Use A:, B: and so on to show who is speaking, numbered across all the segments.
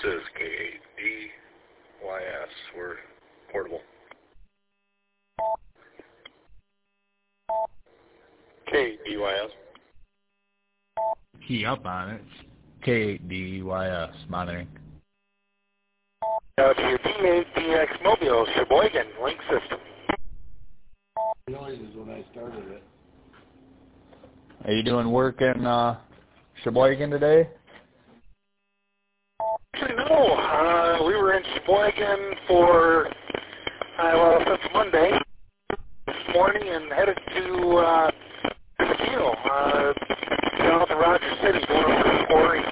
A: is K8DYS. We're portable. K8DYS.
B: Key up on it. K8DYS, monitoring.
C: To your D8DX Mobile, Sheboygan, link system.
D: Noises when I started it.
B: Are you doing work in Sheboygan today?
C: Actually, no. We were in Sheboygan for, since Monday this morning and headed to Steele, south of Rogers City, going over to the quarry.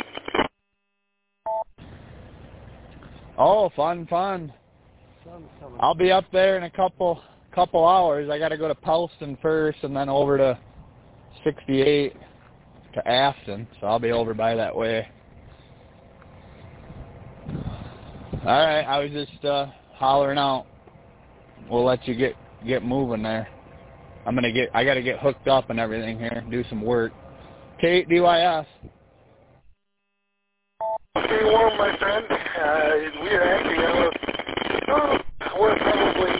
B: Oh, fun. I'll be up there in a couple hours. I got to go to Pelston first and then over to 68 to Afton, so I'll be over by that way. All right, I was just hollering out. We'll let you get moving there. I got to get hooked up and everything here, do some work. K8DYS.
C: Stay warm, my friend. We are actually we're probably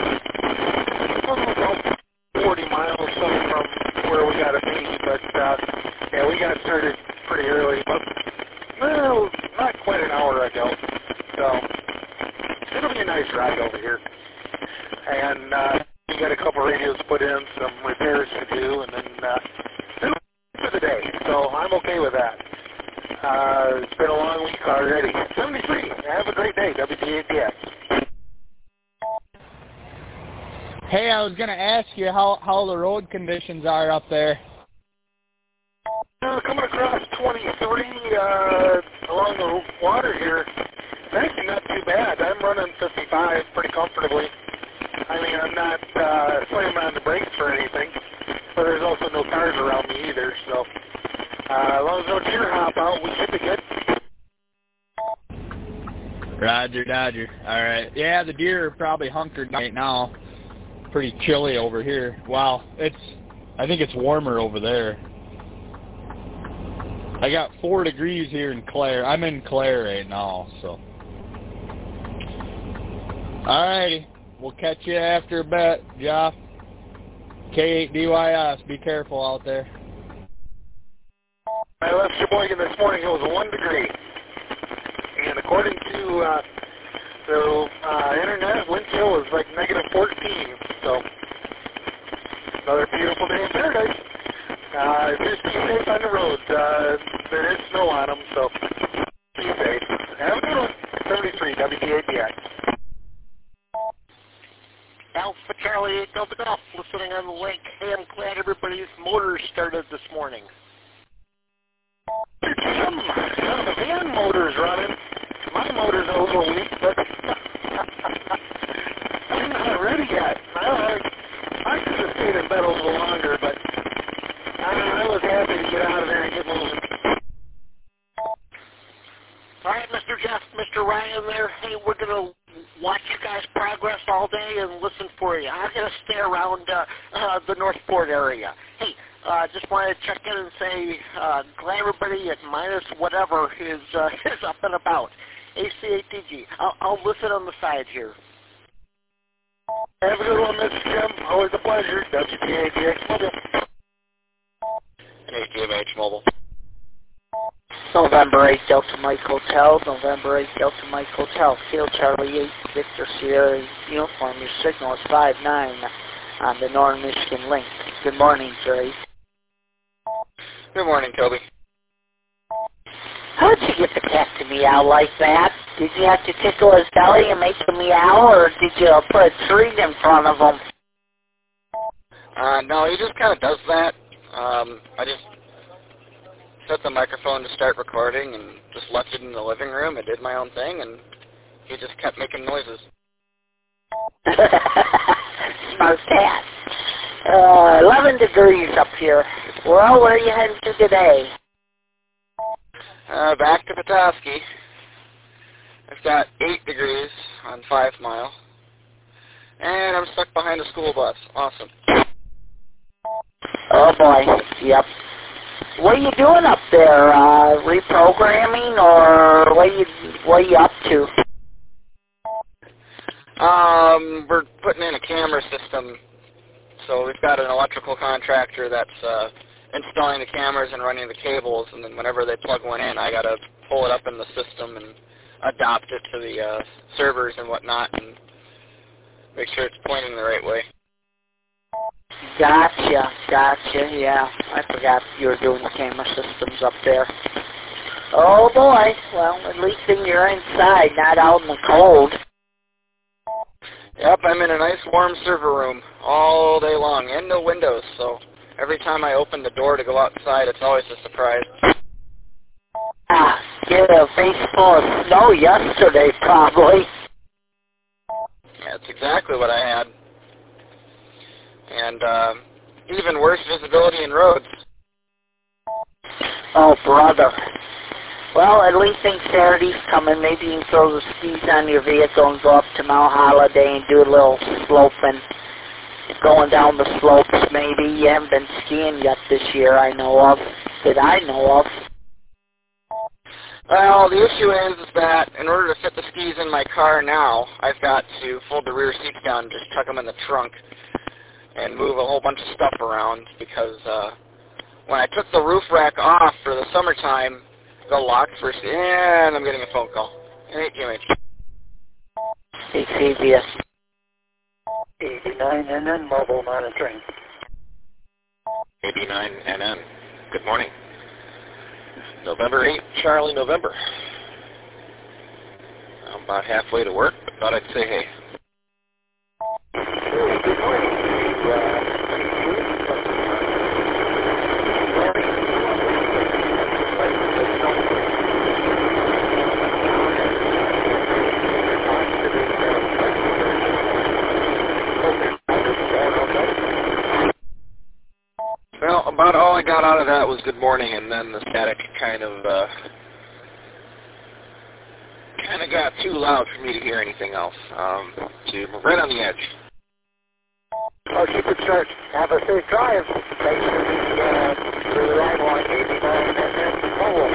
C: about 40 miles from where we got to be, but yeah, we got started pretty early, but well, not quite an hour ago. So it'll be a nice ride over here, and we got a couple radios put in, some repairs to do, and then for the day. So I'm okay with that. It's been a long week already. 73. Have a great day, WDATS.
B: Hey, I was going to ask you how the road conditions are up there.
C: Coming across 23 along the water here. It's actually not too bad. I'm running 55 pretty comfortably. I mean, I'm not slamming on the brakes or anything, but there's also no cars around me either, so as long as no deer hop out, we should be good.
B: Roger, Dodger. All right. Yeah, the deer are probably hunkered right now. Pretty chilly over here. Wow, I think it's warmer over there. I got 4 degrees here in Clare. I'm in Clare right now, so. All righty. We'll catch you after a bit, Jeff. K8DYS. Be careful out there.
C: I left Sheboygan this morning. It was 1 degree. And according to the internet, wind chill was like negative 14. So, another beautiful day in paradise. Just be safe on the road. There is snow on them, so be safe. Have a good one. 73, WDATX.
E: Alpha Charlie 8 Delta Golf, listening on the link. Hey, I'm glad everybody's motors started this morning.
C: The van motor's running. My motor's a little weak, but I'm not ready yet. I could have stayed in bed a little longer, but I was happy to get out of there and get moving.
E: All right, Mr. Jeff, Mr. Ryan there. Hey, we're going to watch you guys progress all day and listen for you. I'm going to stay around the North Port area. Hey, just wanted to check in and say, glad everybody at minus whatever is up and about. ACATG. I'll listen on the side here.
C: Have a good one, Mr. Jim. Always a pleasure. WPATX Mobile.
A: KTMH Mobile.
F: November 8 Delta Mike Hotel, November 8 Delta Mike Hotel, Field Charlie 8 Victor Sierra Uniform. Your signal is 5-9 on the Northern Michigan link. Good morning, Jerry.
A: Good morning, Toby.
F: How did you get the cat to meow like that? Did you have to tickle his belly and make him meow, or did you put a treat in front of him?
A: No, he just kind of does that. I just set the microphone to start recording and just left it in the living room. I did my own thing, and he just kept making noises.
F: Smart cat. 11 degrees up here. Well, where are you heading to today?
A: Back to Petoskey. I've got 8 degrees on 5 Mile. And I'm stuck behind a school bus. Awesome.
F: Oh, boy. Yep. What are you doing up there? Reprogramming, or what are you up to?
A: We're putting in a camera system. So we've got an electrical contractor that's installing the cameras and running the cables, and then whenever they plug one in, I got to pull it up in the system and adopt it to the servers and whatnot and make sure it's pointing the right way.
F: Gotcha, yeah. I forgot you were doing the camera systems up there. Oh boy, well, at least then you're inside, not out in the cold.
A: Yep, I'm in a nice warm server room all day long, and no windows, so every time I open the door to go outside, it's always a surprise.
F: Get a face full of snow yesterday, probably.
A: Yeah, that's exactly what I had. And even worse visibility in roads.
F: Oh, brother. Well, at least think Saturday's coming. Maybe you can throw the skis on your vehicle and go up to Mount Holiday and do a little sloping. Going down the slopes, maybe. You haven't been skiing yet this year, I know of. That I know of.
A: Well, the issue is that in order to fit the skis in my car now, I've got to fold the rear seats down and just tuck them in the trunk and move a whole bunch of stuff around because when I took the roof rack off for the summertime, the locks were... And I'm getting a phone call. Hey, QH.
F: Hey, CBS.
C: 89NN mobile monitoring.
D: 89NN. Good morning. November 8th, Charlie, November. I'm about halfway to work, but thought I'd say hey.
C: Good morning.
D: Well, about all I got out of that was good morning, and then the static kind of got too loud for me to hear anything else. So we're right on the edge.
C: Oh, keep it short. Have a safe drive. Thanks for the ride on 89NN mobile.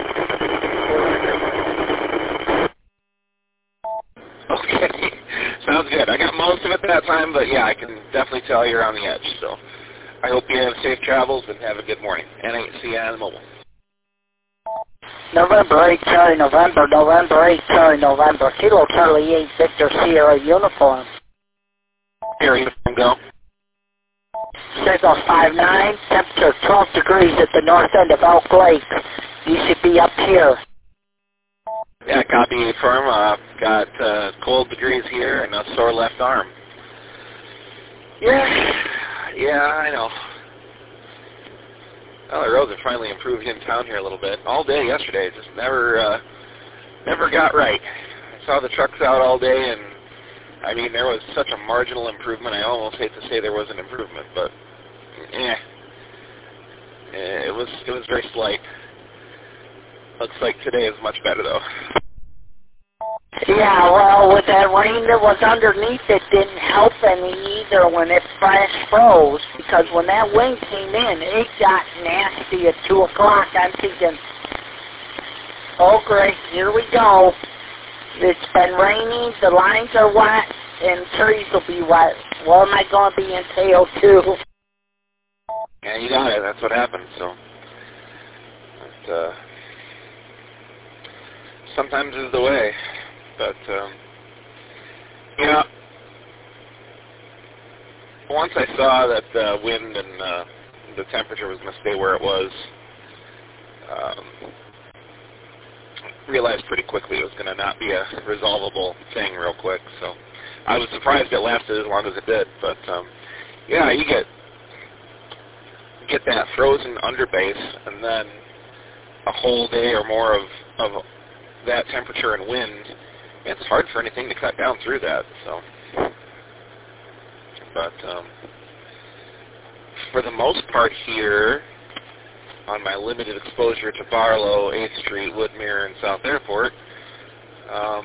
D: Okay, sounds good. I got most of it that time, but yeah, I can definitely tell you're on the edge, so I hope you have safe travels and have a good morning. NHCN Mobile.
F: November 8, Charlie, November 8, Charlie, November. Kilo Charlie 8, Victor Sierra uniform.
D: Here, uniform, go.
F: Signal 59, temperature 12 degrees at the north end of Elk Lake. You should be up here.
D: Yeah, copy firm. Got cold degrees here and a sore left arm. Yeah, I know. Well, the roads have finally improved in town here a little bit. All day yesterday, it just never got right. I saw the trucks out all day, and I mean, there was such a marginal improvement. I almost hate to say there was an improvement, but it was very slight. Looks like today is much better though.
F: Yeah, well, with that rain that was underneath, it didn't help any either when it flash froze, because when that wind came in, it got nasty at 2 o'clock. I'm thinking, oh great, here we go. It's been raining, the lines are wet, and trees will be wet. What am I going to be entailed to?
D: Yeah, you got it. That's what happened, so. But, sometimes is the way. But, yeah, once I saw that the wind and the temperature was going to stay where it was, realized pretty quickly it was going to not be a resolvable thing real quick. So I was surprised it lasted as long as it did. But, yeah, you get that frozen underbase and then a whole day or more of that temperature and wind. It's hard for anything to cut down through that, so. But for the most part here, on my limited exposure to Barlow, 8th Street, Woodmere, and South Airport, I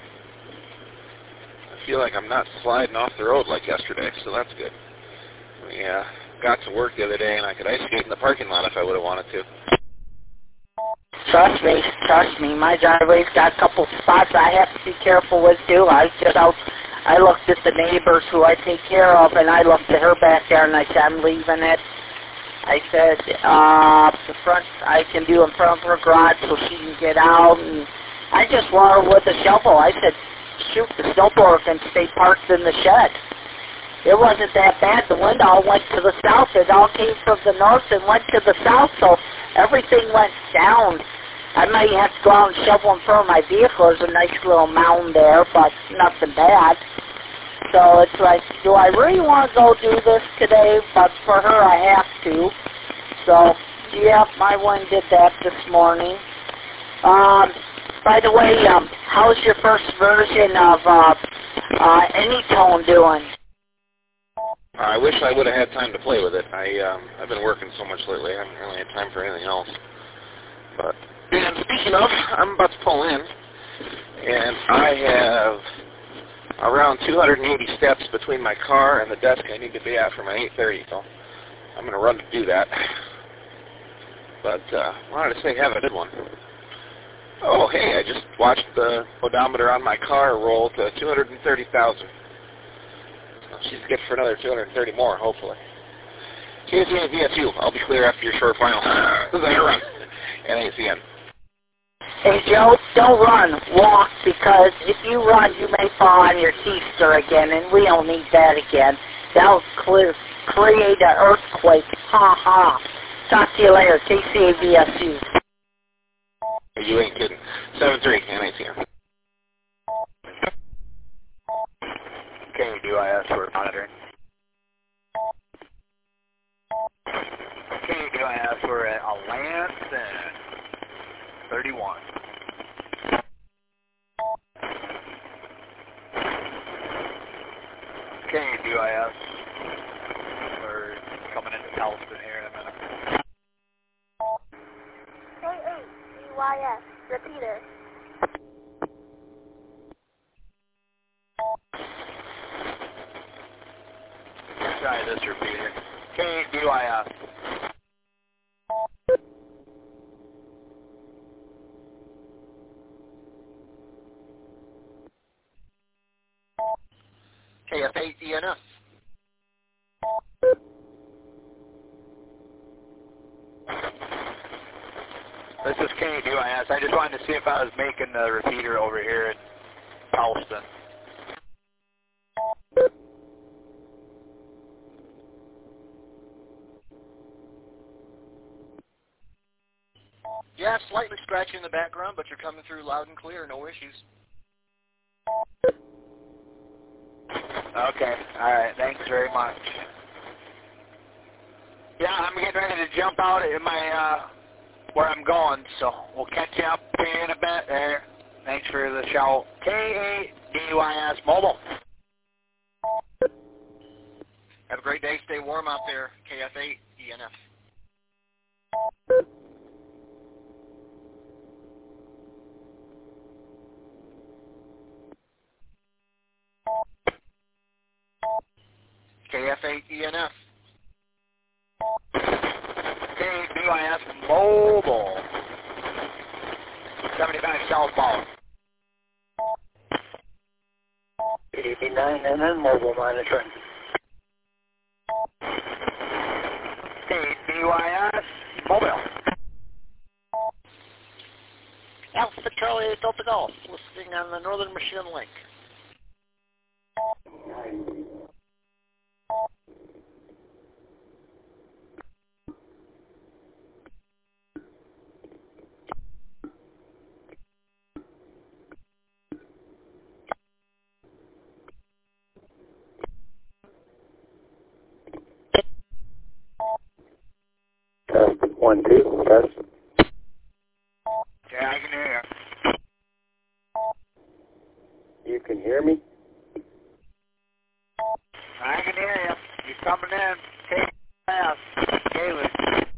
D: feel like I'm not sliding off the road like yesterday, so that's good. Yeah, got to work the other day, and I could ice skate in the parking lot if I would have wanted to.
F: trust me, my driveway's got a couple spots I have to be careful with too. I looked at the neighbors who I take care of, and I looked at her back there, and I said, I'm leaving it. I said, the front, I can do in front of her garage so she can get out, and I just want her with a shovel. I said, shoot, the snowblower can stay parked in the shed. It wasn't that bad. The wind all went to the south. It all came from the north and went to the south, so everything went down. I might have to go out and shovel in front of my vehicle. There's a nice little mound there, but nothing bad. So it's like, do I really want to go do this today? But for her, I have to. So, yeah, my wind did that this morning. By the way, how's your first version of Anytone doing?
D: I wish I would have had time to play with it. I've been working so much lately, I haven't really had time for anything else. But, and speaking of, I'm about to pull in, and I have around 280 steps between my car and the desk I need to be at for my 8:30, so I'm going to run to do that. But wanted to say have a good one. Oh, hey, I just watched the odometer on my car roll to 230,000. She's good for another 230 more, hopefully. KSCN VSU, I'll be clear after your short final. I run. NACN.
F: Hey, Joe, don't run. Walk, because if you run, you may fall on your keister again, and we don't need that again. That'll create an earthquake. Ha ha. Talk to you later. KCAVSU.
D: You ain't kidding. 7-3, NACN.
G: KDUIS, we're monitoring. KDUIS, we're at Alliance and 31. KDUIS, we're coming into Towson here in a minute.
H: KDUIS, repeater.
G: Try this repeater. KDUIS.
E: KF8 ENF.
G: This is KDUIS. I just wanted to see if I was making the repeater over here in Towson.
E: Yeah, slightly scratchy in the background, but you're coming through loud and clear, no issues.
G: Okay, alright, thanks very much. Yeah, I'm getting ready to jump out in my, where I'm going, so we'll catch you up here in a bit there. Thanks for the shout. KDUIS Mobile.
E: Have a great day, stay warm out there, KF8 ENF. KF8 ENF.
G: KDUIS Mobile. 75 southbound.
F: 89 and then mobile monitoring.
G: KDUIS Mobile.
E: Alpha Charlie Delta Golf, listening on the Northern Michigan Link.
C: Test 1, 2, test.
G: Yeah, I can hear you.
C: You can hear me?
G: I can hear you. You're coming in. KDUIS. Gaylord.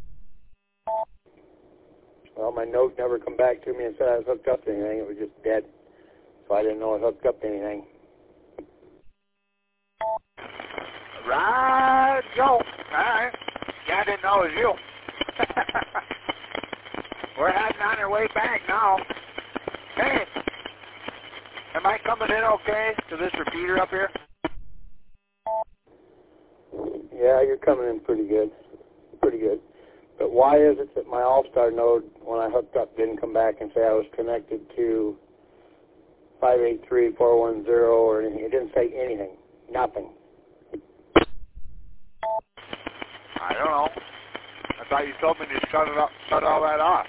C: Well, my note never come back to me and said I was hooked up to anything. It was just dead. So I didn't know I was hooked up to anything.
G: Right, Joe. All right. Yeah, I didn't know it was you. We're heading on our way back now. Hey, am I coming in okay to this repeater up here?
I: Yeah, you're coming in pretty good. Pretty good. But why is it that my All-Star node, when I hooked up, didn't come back and say I was connected to 583.410 or anything? It didn't say anything. Nothing.
G: I don't know. I thought you told me to shut all that off.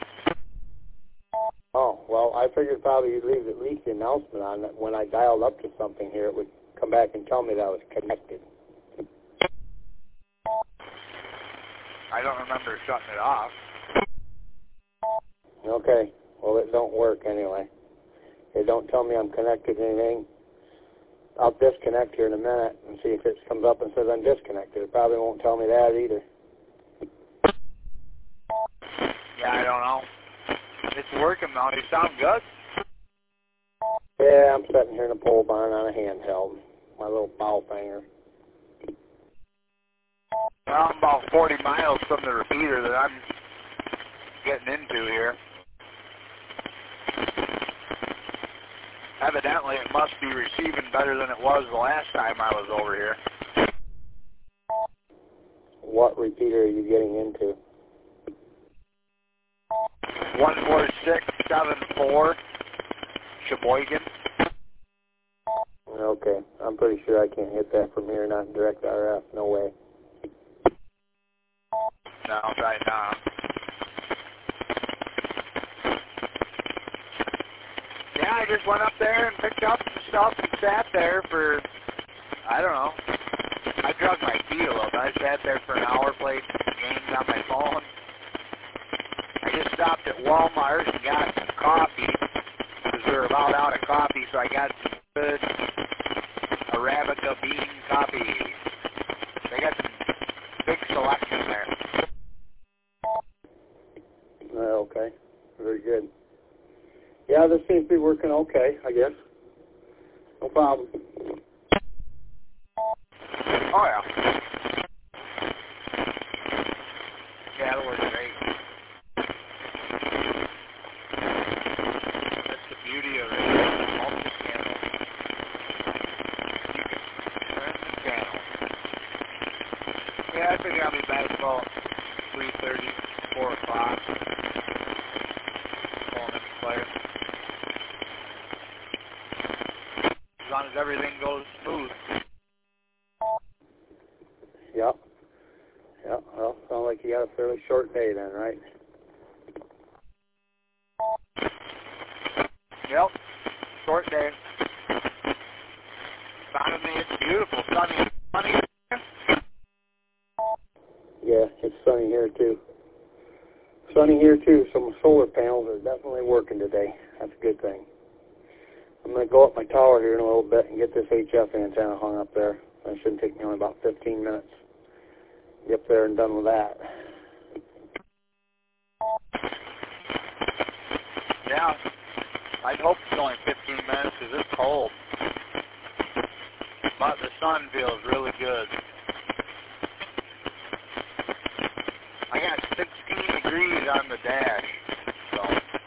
I: Oh, well, I figured probably you'd leave at least the announcement on that when I dialed up to something here, it would come back and tell me that I was connected.
G: I don't remember shutting it off.
I: Okay. Well, it don't work anyway. It don't tell me I'm connected to anything. I'll disconnect here in a minute and see if it comes up and says I'm disconnected. It probably won't tell me that either.
G: Yeah, I don't know. It's working though. You sound good.
I: Yeah, I'm sitting here in a pole barn on a handheld. My little bow finger.
G: Well, I'm about 40 miles from the repeater that I'm getting into here. Evidently, it must be receiving better than it was the last time I was over here.
I: What repeater are you getting into?
G: 14674, Sheboygan.
I: Okay, I'm pretty sure I can't hit that from here, not in direct RF. No way.
G: No, right now. Yeah, I just went up there and picked up some stuff and sat there for, I don't know. I drug my feet a little bit. I sat there for an hour, played games on my phone. I just stopped at Walmart and got some coffee because we were about out of coffee, so I got some good Arabica bean coffee. They got some big selection there.
I: Okay, very good. Yeah, this seems to be working okay, I guess. No problem.
G: Oh, yeah. Yeah, it works great. That's the beauty of it. Multi-channel. You can turn the channel. Yeah, I figure I'll be back about 3:30, 4 o'clock. Pulling in the player. As long as everything goes smooth.
I: Yep. Yep, well, sounds like you got a fairly short day then, right?
G: Yep, short day. Found me, it's beautiful, sunny.
I: Yeah, it's sunny here too. Sunny here too, so my solar panels are definitely working today. That's a good thing. I'm going to go up my tower here in a little bit and get this HF antenna hung up there. That shouldn't take me only about 15 minutes. Get up there and done with that.
G: Yeah, I'd hope it's only 15 minutes because it's cold. But the sun feels really good. I got 16 degrees on the dash, so.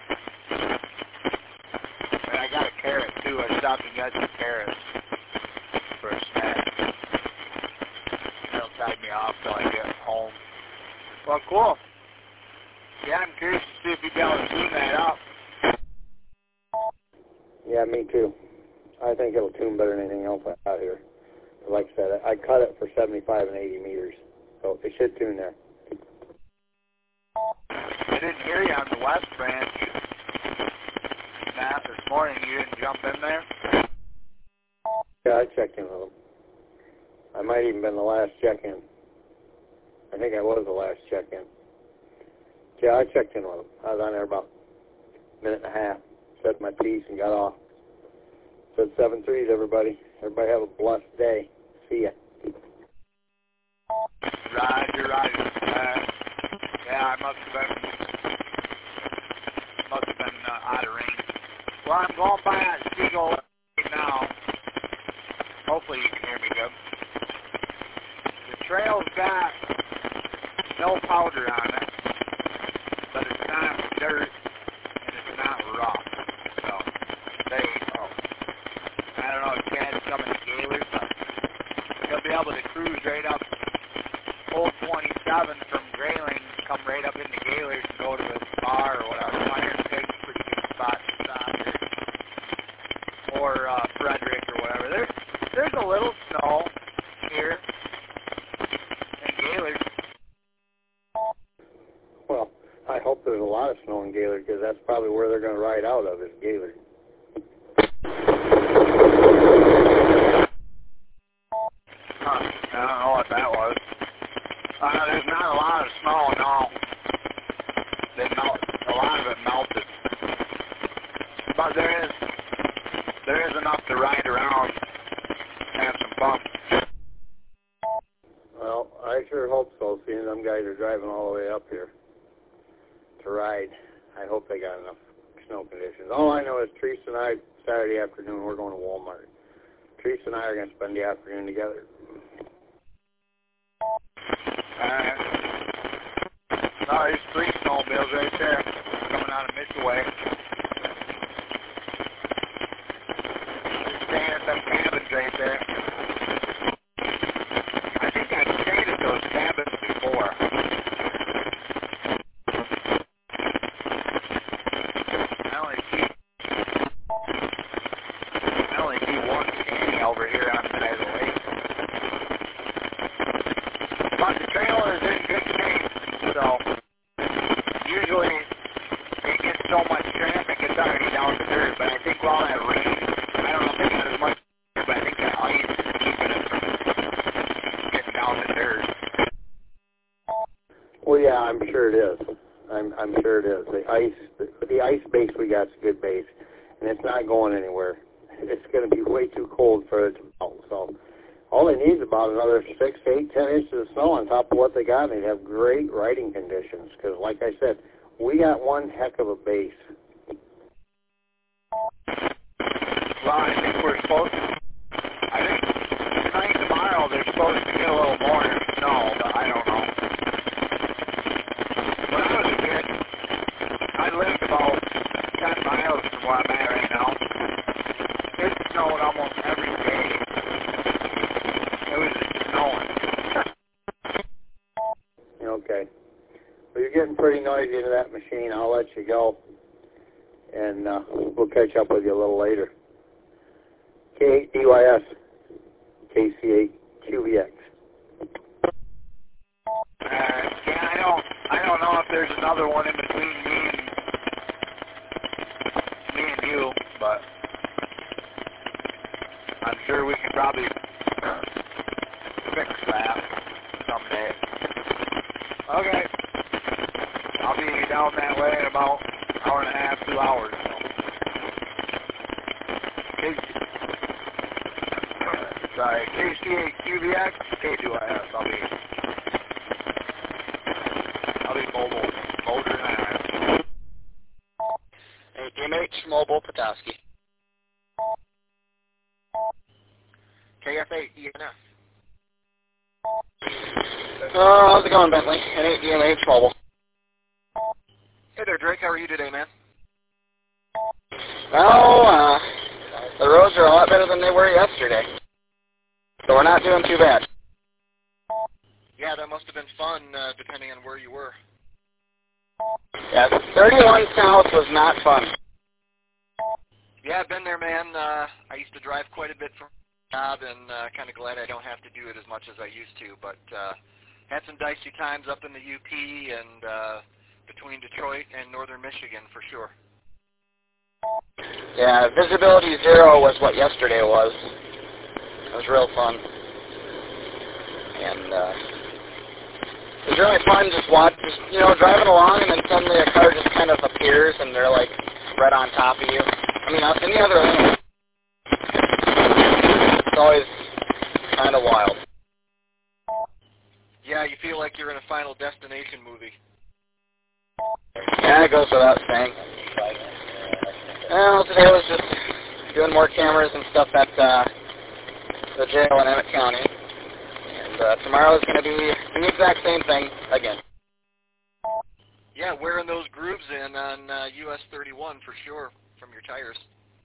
G: And I got a carrot too. I stopped and got some carrots for a snack. That'll tide me off till I get home. Well, cool. Yeah, I'm curious to see if you'd be able to tune that up.
I: Yeah, me too. I think it'll tune better than anything else out here. Like I said, I cut it for 75 and 80 meters, so it should tune there.
G: I didn't hear you on the West Branch. Matt, this morning you didn't jump in there?
I: Yeah, I checked in with them. I might even been the last check-in. I think I was the last check-in. Yeah, I checked in with them. I was on there about a minute and a half. Said my piece and got off. Said 7-3s, everybody. Everybody have a blessed day. See ya.
G: Roger. Yeah, I must have been out of range. Well, I'm going by that Seagull right now. Hopefully you can hear me good. The trail's got no powder on it, but it's not dirt.
I: they're going to ride out of is Gaylord.
G: Huh, I don't know what that was. There's not a lot of snow, no. A lot of it melted. But there is enough to ride around and have some fun.
I: Well, I sure hope so, seeing them guys are driving all the way up here to ride. I hope they got enough snow conditions. All I know is Teresa and I, Saturday afternoon, we're going to Walmart. Teresa and I are going to spend the afternoon together.
G: Oh, there's 3 snowmobiles right there coming out of Midway. They're staying at them cabins right there. I think I've stayed at those cabins before. I only see one standing over here on the side of the lake. But the trailer is in good shape, so usually it gets so much traffic it's already down to dirt, but I think with all that rain, I don't know if they got as much, but I think that ice is keeping it from getting down to dirt.
I: Well, yeah, I'm sure it is. I'm sure it is. The ice base we got is a good base, and it's not going anywhere. It's going to be way too cold for it to melt. So all they need is about another 6, 8, 10 inches of snow on top of what they got, and they have great riding conditions. Because, like I said, we got one heck of a base.
G: Well, I think we're supposed to. I think tonight, tomorrow, they're supposed to get a little more snow, but I don't know. When I was a kid, I lived about 10 miles from where I'm at right now. It snowed almost every day. It was just snowing.
I: Okay. Well, you're getting pretty noisy into that machine. I'll let you go, and we'll catch up with you a little later. K8DYS, KC8QVX.
G: Yeah, I don't know if there's another one in between me and you, but I'm sure we can probably fix that someday. Okay. I'll be down that way in about an hour and a half, 2 hours. Sorry, KC8QVX, K2IS. I'll be mobile. Motor and
A: DMH Mobile Petoskey. KF8 ENF. How's it going, Bentley? N8 DMH Mobile.
J: Hey there, Drake. How are you today, man?
A: Well, the roads are a lot better than they were yesterday. So we're not doing too bad.
J: Yeah, that must have been fun, depending on where you were.
A: Yeah, 31 south was not fun.
J: Yeah, I've been there, man. I used to drive quite a bit from job, and kind of glad I don't have to do it as much as I used to. But had some dicey times up in the UP and between Detroit and northern Michigan, for sure.
A: Yeah, visibility 0 was what yesterday was. It was real fun. And it was really fun just driving along, and then suddenly a car just kind of appears, and they're like right on top of you. I mean, any other lane, it's always kind of wild.
J: Yeah, you feel like you're in a Final Destination movie.
A: Yeah, it goes without saying. Well, today was just doing more cameras and stuff at the jail in Emmett County. And tomorrow is going to be the exact same thing again.
J: Yeah, wearing those grooves in on US 31 for sure from your tires.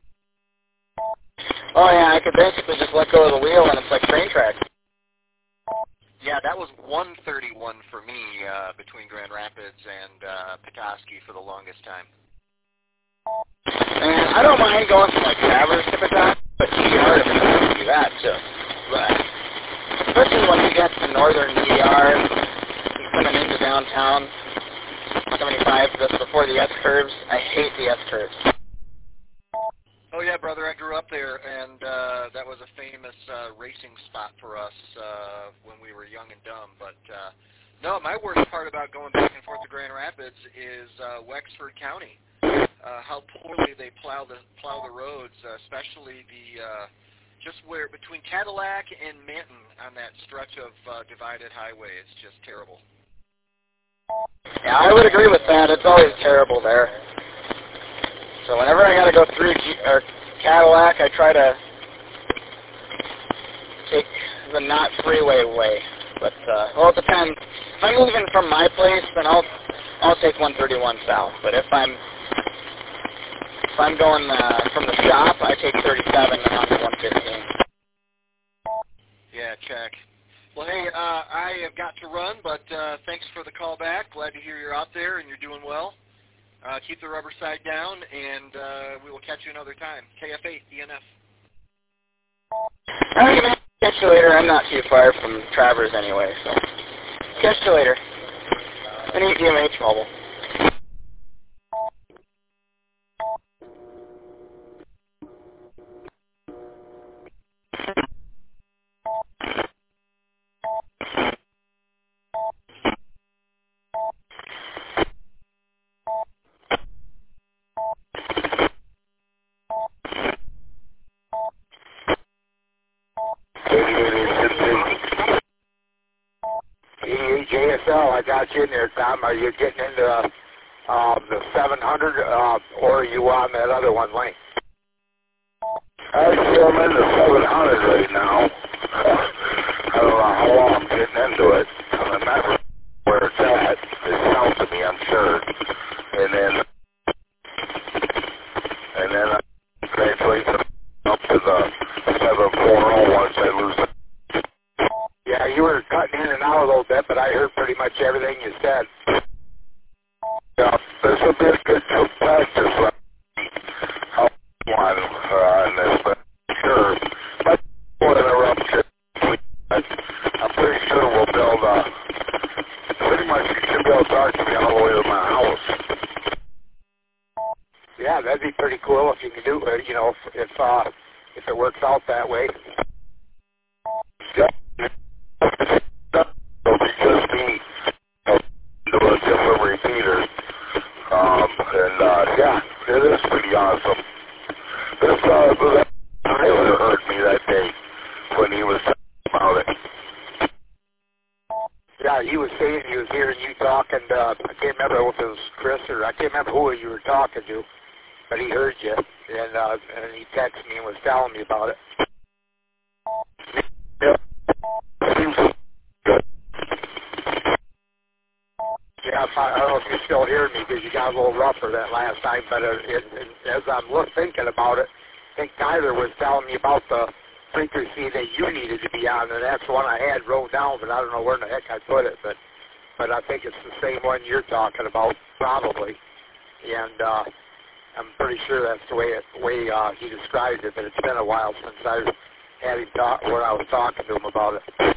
A: Oh yeah, I could basically just let go of the wheel and it's like train tracks.
J: Yeah, that was 131 for me between Grand Rapids and Petoskey for the longest time.
A: And I don't mind going from like Traverse to Petoskey, but ER to do that too. But especially when you get to northern ER, coming into downtown, 75 just before the S-curves. I hate the S-curves.
J: Oh yeah, brother, I grew up there, and that was a famous racing spot for us when we were young and dumb. But no, my worst part about going back and forth to Grand Rapids is Wexford County. How poorly they plow the roads, especially the just where between Cadillac and Minton on that stretch of divided highway. It's just terrible.
A: Yeah, I would agree with that. It's always terrible there. So whenever I got to go through Cadillac, I try to take the not freeway way. But well, it depends. If I'm leaving from my place, then I'll take 131 south. But if I'm going from the shop, I take 37 and on to 115.
J: Yeah, check. Well, hey, I have got to run, but thanks for the call back. Glad to hear you're out there and you're doing well. Keep the rubber side down, and we will catch you another time. KF8, DNF.
A: All right, man. Catch you later. I'm not too far from Travers anyway, so catch you later. I need DMH mobile.
C: JSL, I got you in there, Tom. Are you getting into the 700, or are you on that other one, Lane?
K: Actually, I'm in the 700 right now. I don't know how long I'm getting into it. I'm not where it's at. It's south of me, I'm sure. And then I graduate up to the 740 once I lose it.
C: Yeah, you were cutting in and out a little bit, but I heard pretty much everything you said.
K: Yeah, this will be a good practice run on this, but sure. But we'll interrupt you. I'm pretty sure we'll build pretty much you should be able to talk to me all the way to my house.
C: Yeah, that'd be pretty cool if you could do it, if it works out that way.
K: Yeah. It'll be just me do a different repeater. Yeah, it is pretty awesome. This Tyler heard me that day when he was talking about it.
C: Yeah, he was saying he was hearing you talk, and I can't remember if it was Chris or I can't remember who you were talking to, but he heard you, and he texted me and was telling me about it.
K: Yeah. Seems good.
C: Yeah, I don't know if you're still hearing me because you got a little rougher that last time, but as I'm thinking about it, I think Tyler was telling me about the frequency that you needed to be on, and that's one I had wrote down, but I don't know where in the heck I put it, but I think it's the same one you're talking about, probably, and I'm pretty sure that's the way he described it, but it's been a while since I had him talk where I was talking to him about it.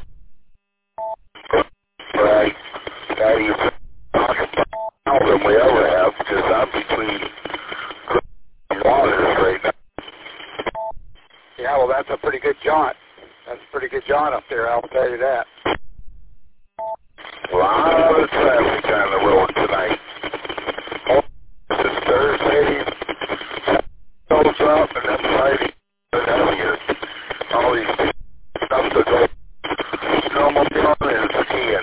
K: Right. Now you talking about more than we ever have, because I'm between waters right now.
C: Yeah, well, that's a pretty good jaunt. That's a pretty good jaunt up there, I'll tell you that.
K: A lot of traffic on the road tonight. It's Thursday, goes up, and then Friday, and heavier. All these stuff to go snowmobiling and skiing.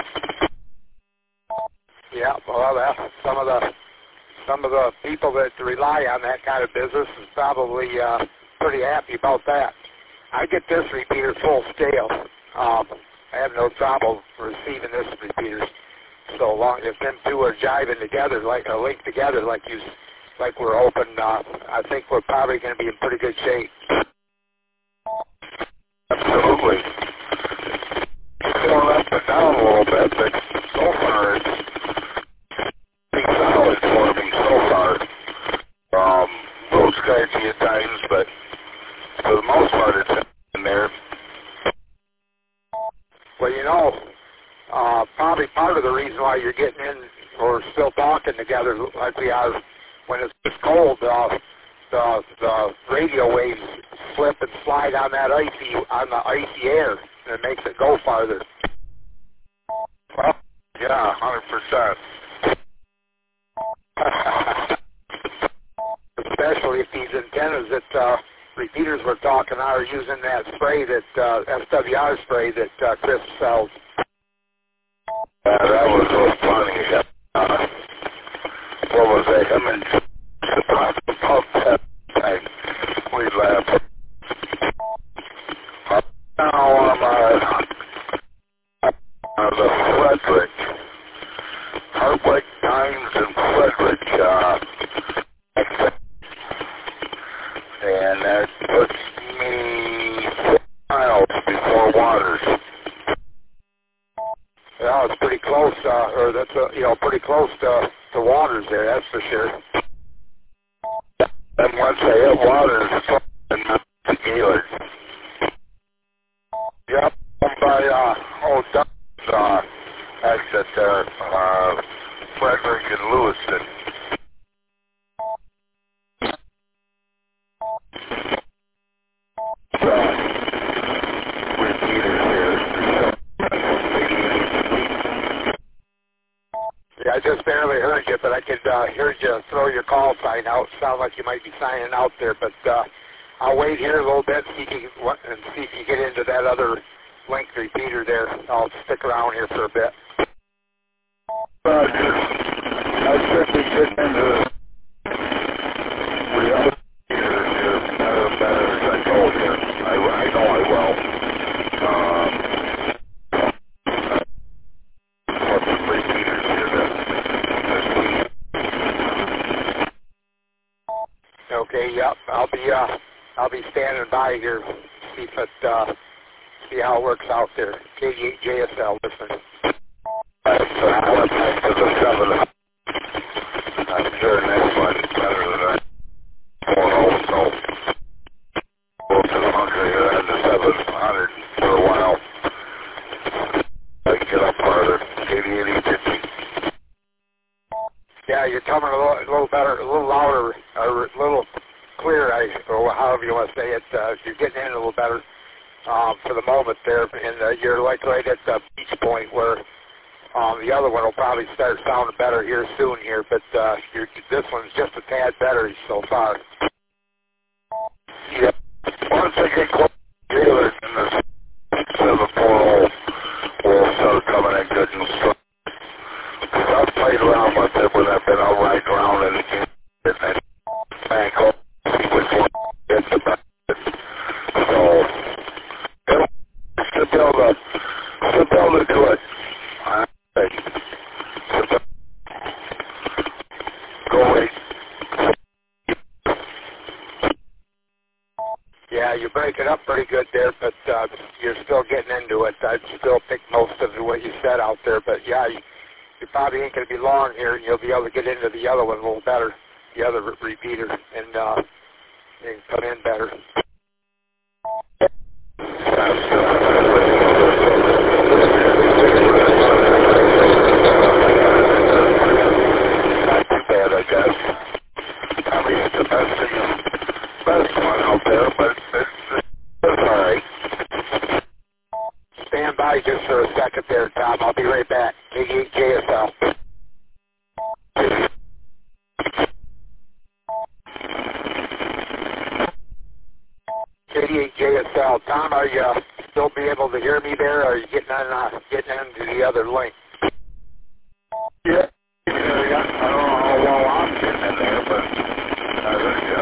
C: Yeah, well, some of the people that rely on that kind of business is probably pretty happy about that. I get this repeater full scale. I have no trouble receiving this repeater so long as them two are jiving together, like linked together, like we're hoping. I think we're probably going to be in pretty good shape.
K: Absolutely. It's going up and down a little bit, but so far it's pretty solid for me so far. A little scratchy at times, but for the most part it's in there.
C: Well, probably part of the reason why you're getting in we're still talking together like we are when it's cold. The radio waves slip and slide on that on the icy air, and it makes it go farther.
K: Well, yeah, 100%.
C: Especially if these antennas that repeaters were talking are using that spray, that SWR spray that Chris sells.
K: Yeah, that was so funny. What was that? Him and the pump thing. We laughed. Now I'm the Frederick. Hardwick Times and Frederick. And that puts me 4 miles before Waters.
C: Yeah, it's pretty close, or that's pretty close to Waters there, that's for sure.
K: And once I hit Waters, and Gaylord. Yep, by Doug's exit there, Frederick and Lewiston.
C: Yeah, I just barely heard you, but I could hear you throw your call sign out. Sound like you might be signing out there, but I'll wait here a little bit and see if you get into that other link repeater there. I'll stick around here for a bit.
K: I should be getting into reality here better as I go here. I know I will.
C: Okay, yep. I'll be standing by here, see how it works out there. KD8JSL, listen.
K: I went back to the 7. I'm sure next one is better than that. 4 so go to the 100 and the 700 for a while. I can get up farther. KD850.
C: Yeah, you're coming a little better, a little louder, or a little clearer, or however you want to say it. You're getting in a little better for the moment there, and you're like right at the beach point where the other one will probably start sounding better here soon here, but this one's just a tad better so far.
K: Yeah, once I get close to Gaylord and the 740 will start coming in good and strong. Because I've played around with it when I've been out riding around and then back home, see which one gets the best. So, should be able to do it. I think. Go wait.
C: Yeah, you break it up pretty good there, but you're still getting into it. I'd still pick most of what you said out there, but yeah, you probably ain't going to be long here, and you'll be able to get into the other one a little better, the other repeater, and come in better.
K: Not too bad, I guess. Probably it's the best one out there, but it's all right.
C: Stand by just for a second there, Tom. I'll be right back. KD8JSL. KD8JSL. Tom, are you still be able to hear me there, or are you getting into the other link?
K: Yeah. I don't know how well I'm getting in there, but I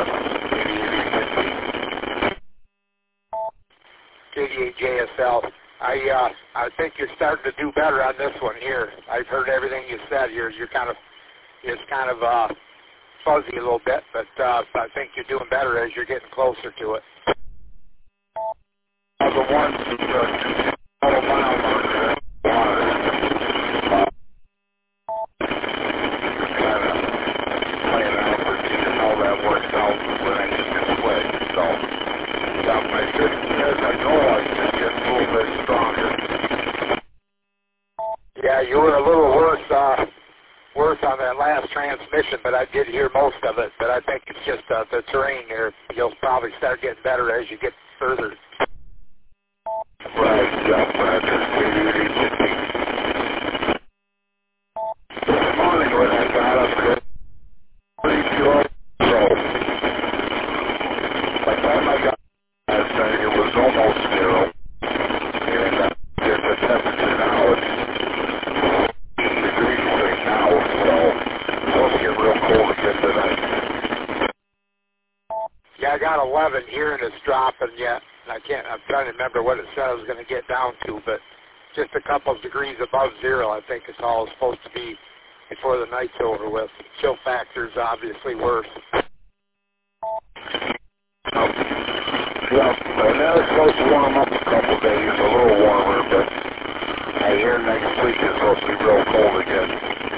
K: heard you.
C: KD8JSL. I think you're starting to do better on this one here. I've heard everything you said. It's kind of fuzzy a little bit, but I think you're doing better as you're getting closer to it.
K: The ones that are mile marker, kind of playing out for seeing how that works out when I just get switched. So, my good as I go, I should get a little bit stronger.
C: Yeah, you were a little worse just the terrain there. You'll probably start getting better as you get further.
K: Right, yeah, this morning when I got up there, pretty pure, so by the time I got last night, it was almost 0, and the temperature now is 8 degrees right now, so it's supposed to get real cold again tonight.
C: Yeah, I got 11 here and it's dropping yet. I'm trying to remember what it said I was going to get down to, but just a couple of degrees above 0, I think it's all it's supposed to be before the night's over with. Chill factor's obviously worse.
K: Yeah, and now it's supposed to warm up a couple of days, a little warmer, but I hear next week it's supposed to be real cold again.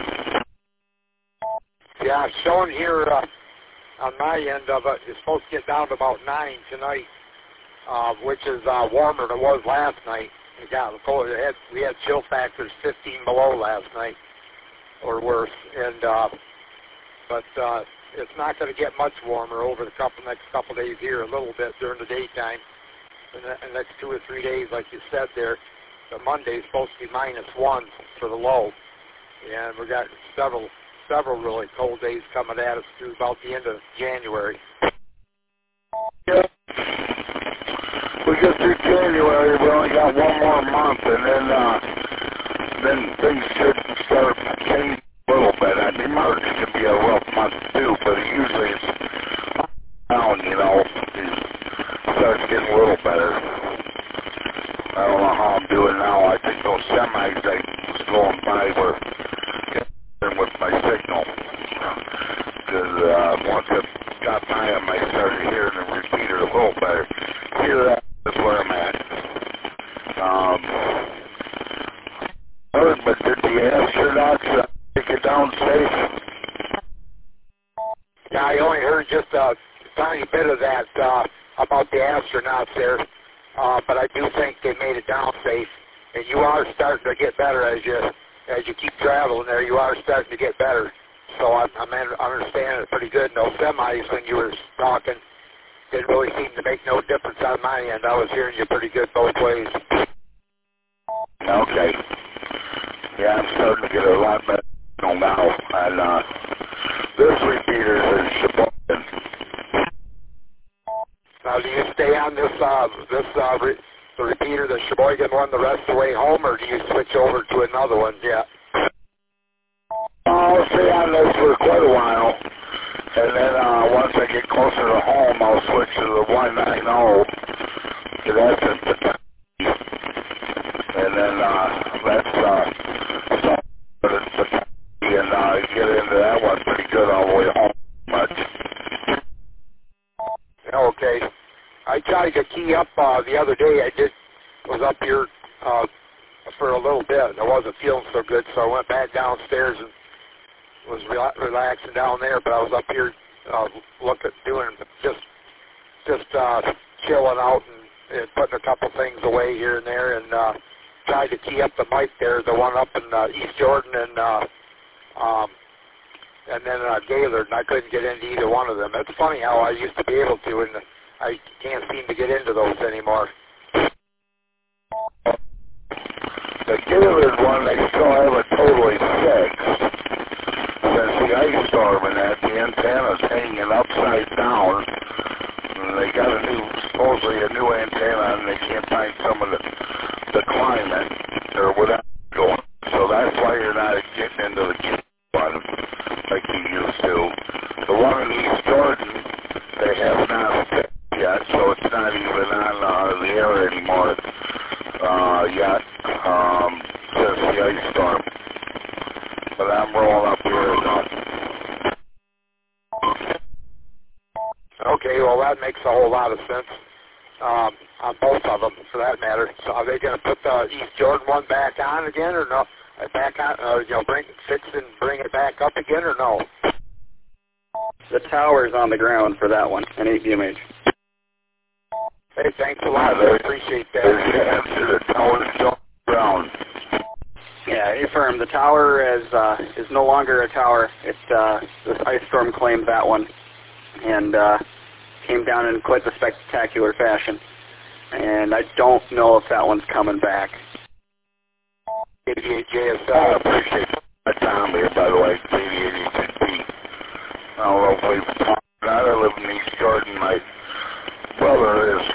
C: Yeah, showing here on my end of it, it's supposed to get down to about 9 tonight, which is warmer than it was last night. It got cold. We had chill factors 15 below last night, or worse, and but it's not going to get much warmer over the next couple days here. A little bit during the daytime. In the next 2 or 3 days, like you said there, the Monday is supposed to be -1 for the low, and we got several really cold days coming at us through about the end of January.
K: Yeah. We get through January, we only got 1 more month, and then things should start changing a little bit. I mean, March can be a rough month too, but usually it's down, you know, it starts getting a little better. I don't know how I'm doing now. I think those semis I was going by were getting with my signal, because once it got by them, I started hearing the repeater a little better. Here, that's where I'm at. But did the astronauts take it down safe?
C: Yeah, I only heard just a tiny bit of that about the astronauts there, but I do think they made it down safe. And you are starting to get better as you keep traveling there. You are starting to get better. So I'm understanding it pretty good. No semis when you were talking. Didn't really seem to make no difference on my end. I was hearing you pretty good both ways.
K: Okay. Yeah, I'm starting to get a lot better now. And this repeater is Sheboygan.
C: Now, do you stay on the repeater, the Sheboygan one, the rest of the way home, or do you switch over to another one yet?
K: I'll stay on this for quite a while. And then once I get closer to home, I'll switch to the 190. So that's in Kentucky. And then that's and get into that one pretty good all the way home. Much.
C: Okay. I tried to key up the other day. I was up here for a little bit. I wasn't feeling so good, so I went back downstairs and was relaxing down there, but I was up here doing just chilling out and putting a couple things away here and there, and tried to key up the mic there, the one up in East Jordan and then Gaylord, and I couldn't get into either one of them. It's funny how I used to be able to, and I can't seem to get into those anymore.
K: The Gaylord one, they still have it totally fixed. Since the ice storm and that, the antenna's hanging upside down. And they got supposedly a new antenna, and they can't find some of the climate or whatever going. So that's why you're not getting into the one like you used to. The one in East Jordan, they have not fixed yet, so it's not even on the air anymore yet since the ice storm. But I'm rolling up here now.
C: Okay, well that makes a whole lot of sense on both of them, for that matter. So are they going to put the East Jordan one back on again, or no? Back on, fix and bring it back up again, or no?
A: The tower's on the ground for that one, an 8 UMH.
C: Hey, thanks a lot. I appreciate that.
K: The tower's still ground.
A: Yeah, affirm. The tower is no longer a tower. This ice storm claimed that one.
L: and came down in quite the spectacular fashion. And I don't know if that one's coming back.
K: JSL, I appreciate my time here, by the way. 88 I don't know if we've talked about it. I live in East Jordan. My brother is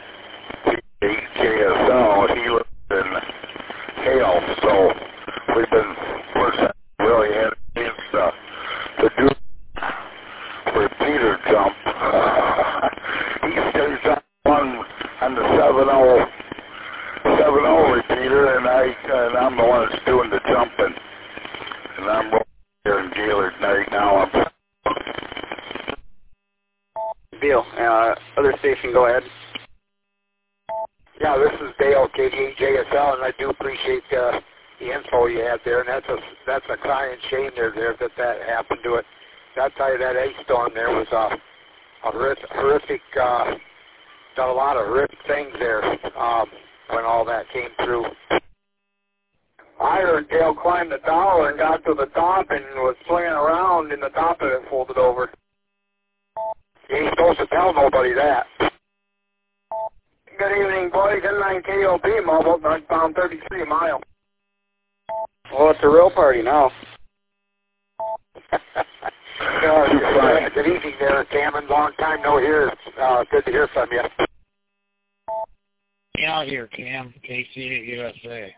K: JSL. He lives in Hale, so we've been fortunate really had a chance to do repeater jump. He stays on the 7.0 repeater, and I'm the one that's doing the jumping. And I'm here in Gaylord right now.
L: Deal. Other station, go ahead.
C: Yeah, this is Dale, KDJSL, and I do appreciate the info you had there, and that's a crying shame there that happened to it. I'll tell you, that ice storm there was a horrific, done a lot of horrific things there when all that came through. I heard Dale climbed the tower and got to the top and was swinging around, and the top of it folded over. You ain't supposed to tell nobody that. Good evening, boys. N9 KOP, mobile, northbound 33 mile.
L: Well, it's a real party now.
C: Good evening there, Cameron. Long time no hear. Good to hear from you.
M: Out here, Cam. KC USA.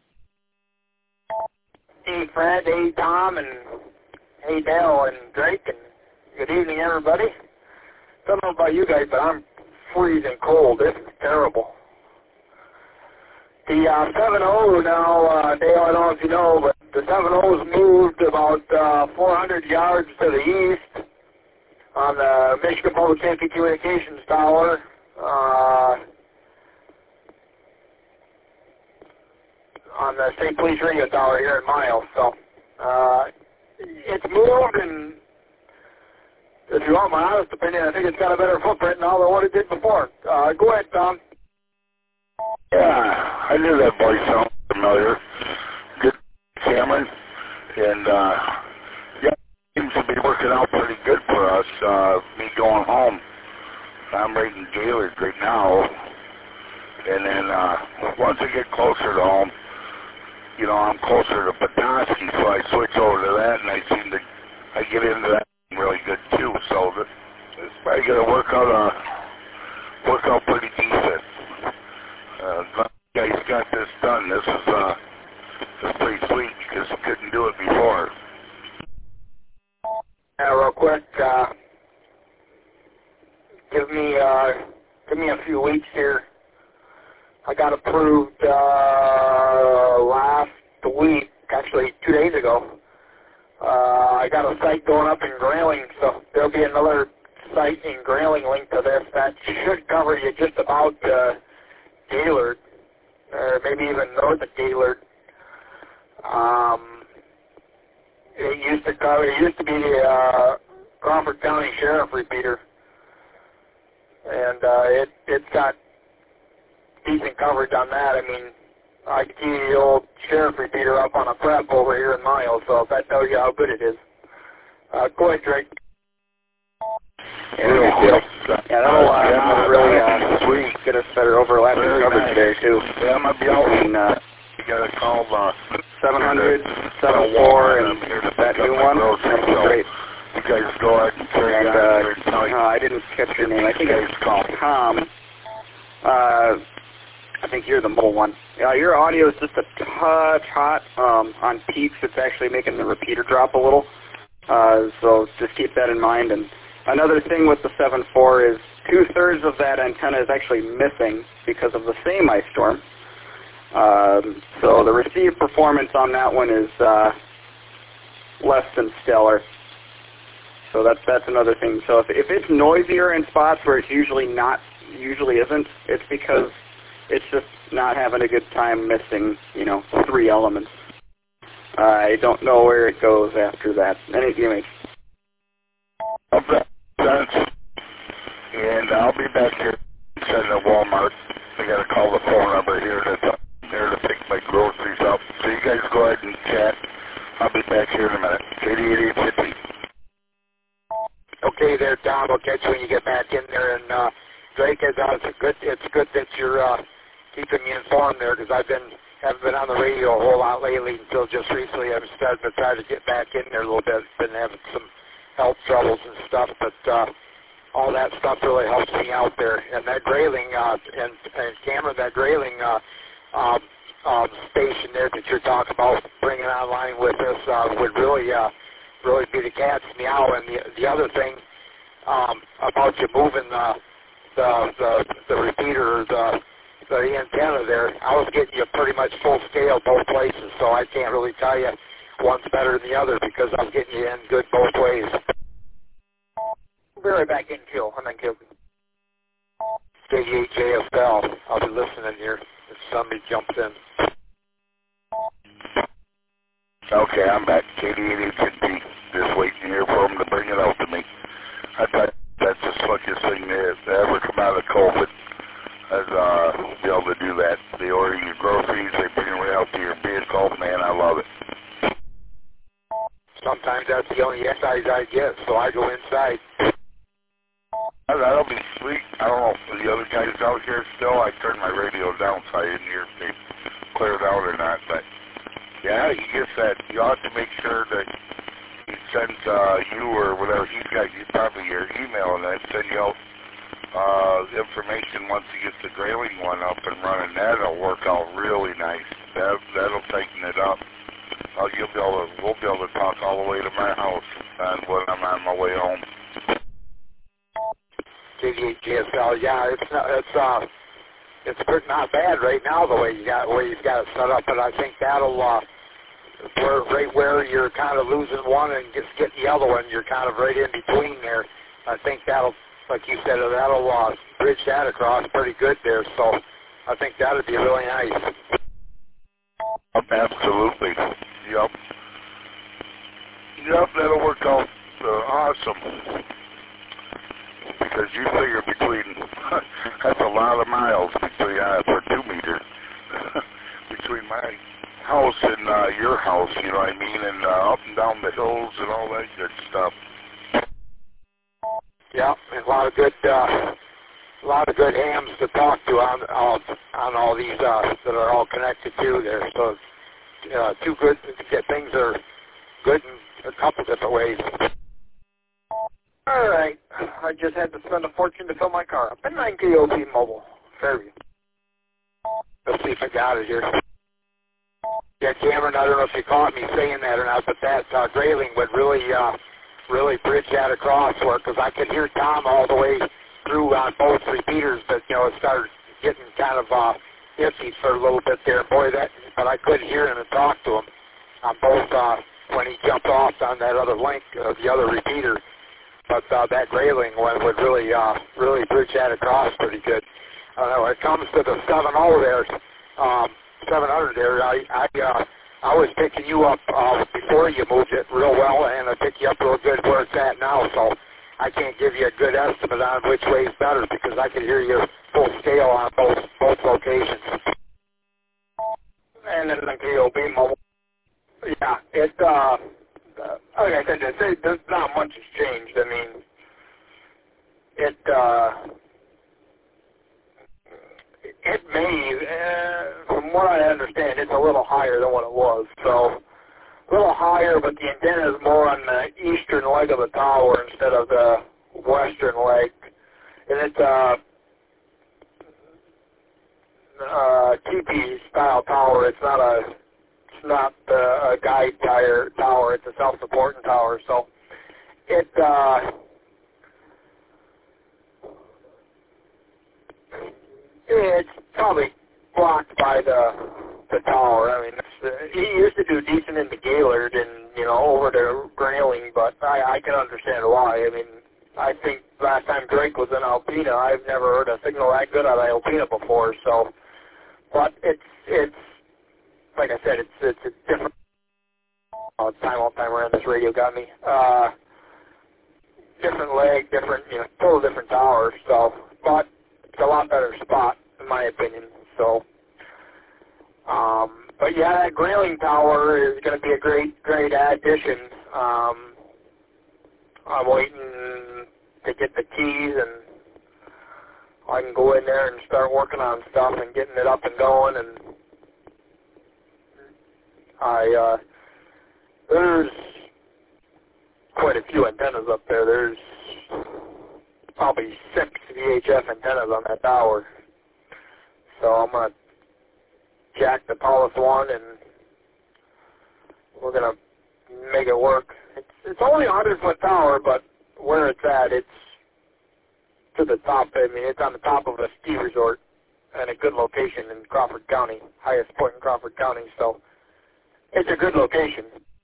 C: Hey, Fred. Hey, Tom. And hey, Dale and Drake. And good evening, everybody. Don't know about you guys, but I'm freezing cold. This is terrible. The 7.0 now, Dale, I don't know if you know, but the 7.0's moved about 400 yards to the east on the Michigan Public Safety Communications Tower. On the State Police Radio Tower here in Miles. So it's moved, and if you want my honest opinion, I think it's got a better footprint now than what it did before. Go ahead, Tom.
K: Yeah, I knew that voice sounded familiar. Good, Cameron. And, yeah, it seems to be working out pretty good for us. Me going home. I'm right in Gaylord right now. And then once I get closer to home, you know, I'm closer to Petoskey, so I switch over to that, and I get into that really good too. So it's probably going to work out pretty decent. Guys got this done. This is pretty sweet because I couldn't do it before.
C: Yeah, real quick, give me a few weeks here. I got approved last week, actually 2 days ago. I got a site going up in Grayling, so there'll be another site in Grayling linked to this. That should cover you just about Gaylord, or maybe even north of Gaylord. It used to be the Crawford County Sheriff repeater, and it's got decent coverage on that. I mean, I can see the old Sheriff repeater up on a prep over here in Miles, so if that tells you how good it is. Go ahead, Drake.
L: Yeah, that'll really get us better overlapping coverage there, too.
K: Yeah, I'm going to be out.
L: And,
K: you got to call
L: 700, 74, and that new one. That's great.
K: You guys go ahead and carry on.
L: I didn't catch your name. I think it's Tom. I think you're the mobile one. Your audio is just a touch hot. On peaks, it's actually making the repeater drop a little. So just keep that in mind. And another thing with the 7.4 is 2/3 of that antenna is actually missing because of the same ice storm. So the receive performance on that one is less than stellar. So that's another thing. So if it's noisier in spots where it usually isn't, it's because it's just not having a good time missing, 3 elements. I don't know where it goes after that. Anyway.
K: Okay, and I'll be back here sitting at Walmart. I got to call the phone number here to pick my groceries up. So you guys go ahead and chat. I'll be back here in a minute. 8850.
C: Okay there, Tom. will catch you when you get back in there. And Drake, it's good that you're keeping me informed there, because haven't been on the radio a whole lot lately until just recently. I've started to try to get back in there a little bit. Been having some health troubles and stuff, but all that stuff really helps me out there. And that Grayling, and Cameron, that Grayling station there that you're talking about bringing online with us would really be the cat's meow. And the other thing about you moving the repeater, the antenna there, I was getting you pretty much full scale both places, so I can't really tell you one's better than the other because I'm getting you in good both ways.
N: We'll be right back in, Kill. I'm in Kill.
C: KJ8JFL. I'll be listening here if somebody jumps in.
K: Okay, I'm back. KD8HNP. Just waiting here for them to bring it out to me. I thought that's the slickest thing to ever come out of COVID, is be able to do that. They order your groceries, they bring it right out to your vehicle. Man, I love it.
C: Sometimes that's the only exercise I get, so I go inside.
K: That'll be sweet. I don't know if the other guys out here still. I turned my radio down so I didn't hear if they cleared out or not. But yeah, he gets that. You ought to make sure that he sends you or whatever he's got. You probably your email and that send you out information once he gets the Grayling one up and running. That'll work out really nice. That'll tighten it up. We'll be able to talk all the way to my house and when I'm on my way home.
C: KD8JFL, yeah, it's not bad right now the way you've got it set up, but I think that'll where you're kind of losing one and just getting the other one, you're kind of right in between there. I think that'll, like you said, that'll bridge that across pretty good there. So I think that'll be really nice.
K: Absolutely. Yep, that'll work out awesome. Because you figure that's a lot of miles between, for 2 meter, between my house and your house, you know what I mean, and up and down the hills and all that good stuff.
C: Yeah, and a lot of good hams to talk to on all these that are all connected to there. So too good to get things are good in a couple different ways.
N: All right, I just had to spend a fortune to fill my car up. And 9KOB Mobile, Fairview.
C: Let's see if I got it here. Yeah, Cameron, I don't know if you caught me saying that or not, but that Grayling would really bridge that across for it, because I could hear Tom all the way through on both repeaters, but it started getting kind of iffy for a little bit there. Boy, but I could hear him and talk to him on both when he jumped off on that other link, the other repeater. But that Grayling one would really bridge that across pretty good. When it comes to the 7.0 there, 700 there, I was picking you up before you moved it real well, and I picked you up real good where it's at now. So I can't give you a good estimate on which way is better because I could hear you full scale on both locations.
N: And then the KOB Mobile.
C: Yeah,
N: like I said, there's not much has changed. I mean, it may, from what I understand, it's a little higher than what it was. So, a little higher, but the antenna is more on the eastern leg of the tower instead of the western leg. And it's TP-style tower. It's not a guide tower. It's a self-supporting tower. So it's probably blocked by the tower. I mean, he used to do decent into Gaylord and over to Grayling, but I can understand why. I mean, I think last time Drake was in Alpena, I've never heard a signal that good out of Alpena before. So, but it's. Like I said, it's a different time around this radio got me. Different leg, total different tower. So, but it's a lot better spot in my opinion. So, but yeah, that Grayling tower is going to be a great addition. I'm waiting to get the keys, and I can go in there and start working on stuff and getting it up and going. And there's quite a few antennas up there. There's probably 6 VHF antennas on that tower. So I'm going to jack the tallest one, and we're going to make it work. It's only a 100-foot tower, but where it's at, it's to the top. I mean, it's on the top of a ski resort and a good location in Crawford County, highest point in Crawford County. So it's a good location.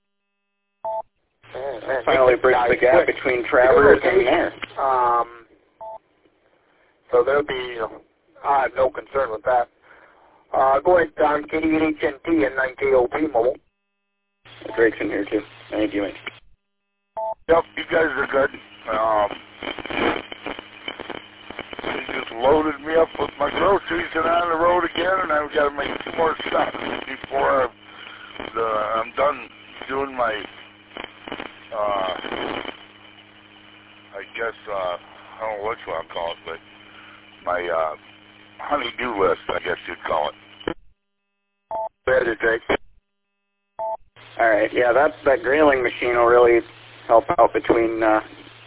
L: Finally bridge the gap between Traverse and there.
N: So there'll be, I have no concern with that. Go ahead, Don, KDHNT and 9KOP mobile.
L: Drake's in here too. Thank you, mate.
K: Yep, you guys are good. He just loaded me up with my groceries and on the road again, and I've got to make 2 more stops before I'm done doing my, I guess, I don't know what you want to call it, but my honey-do list, I guess you'd call it.
N: Better, Drake.
L: All right, yeah, that grailing machine will really help out between that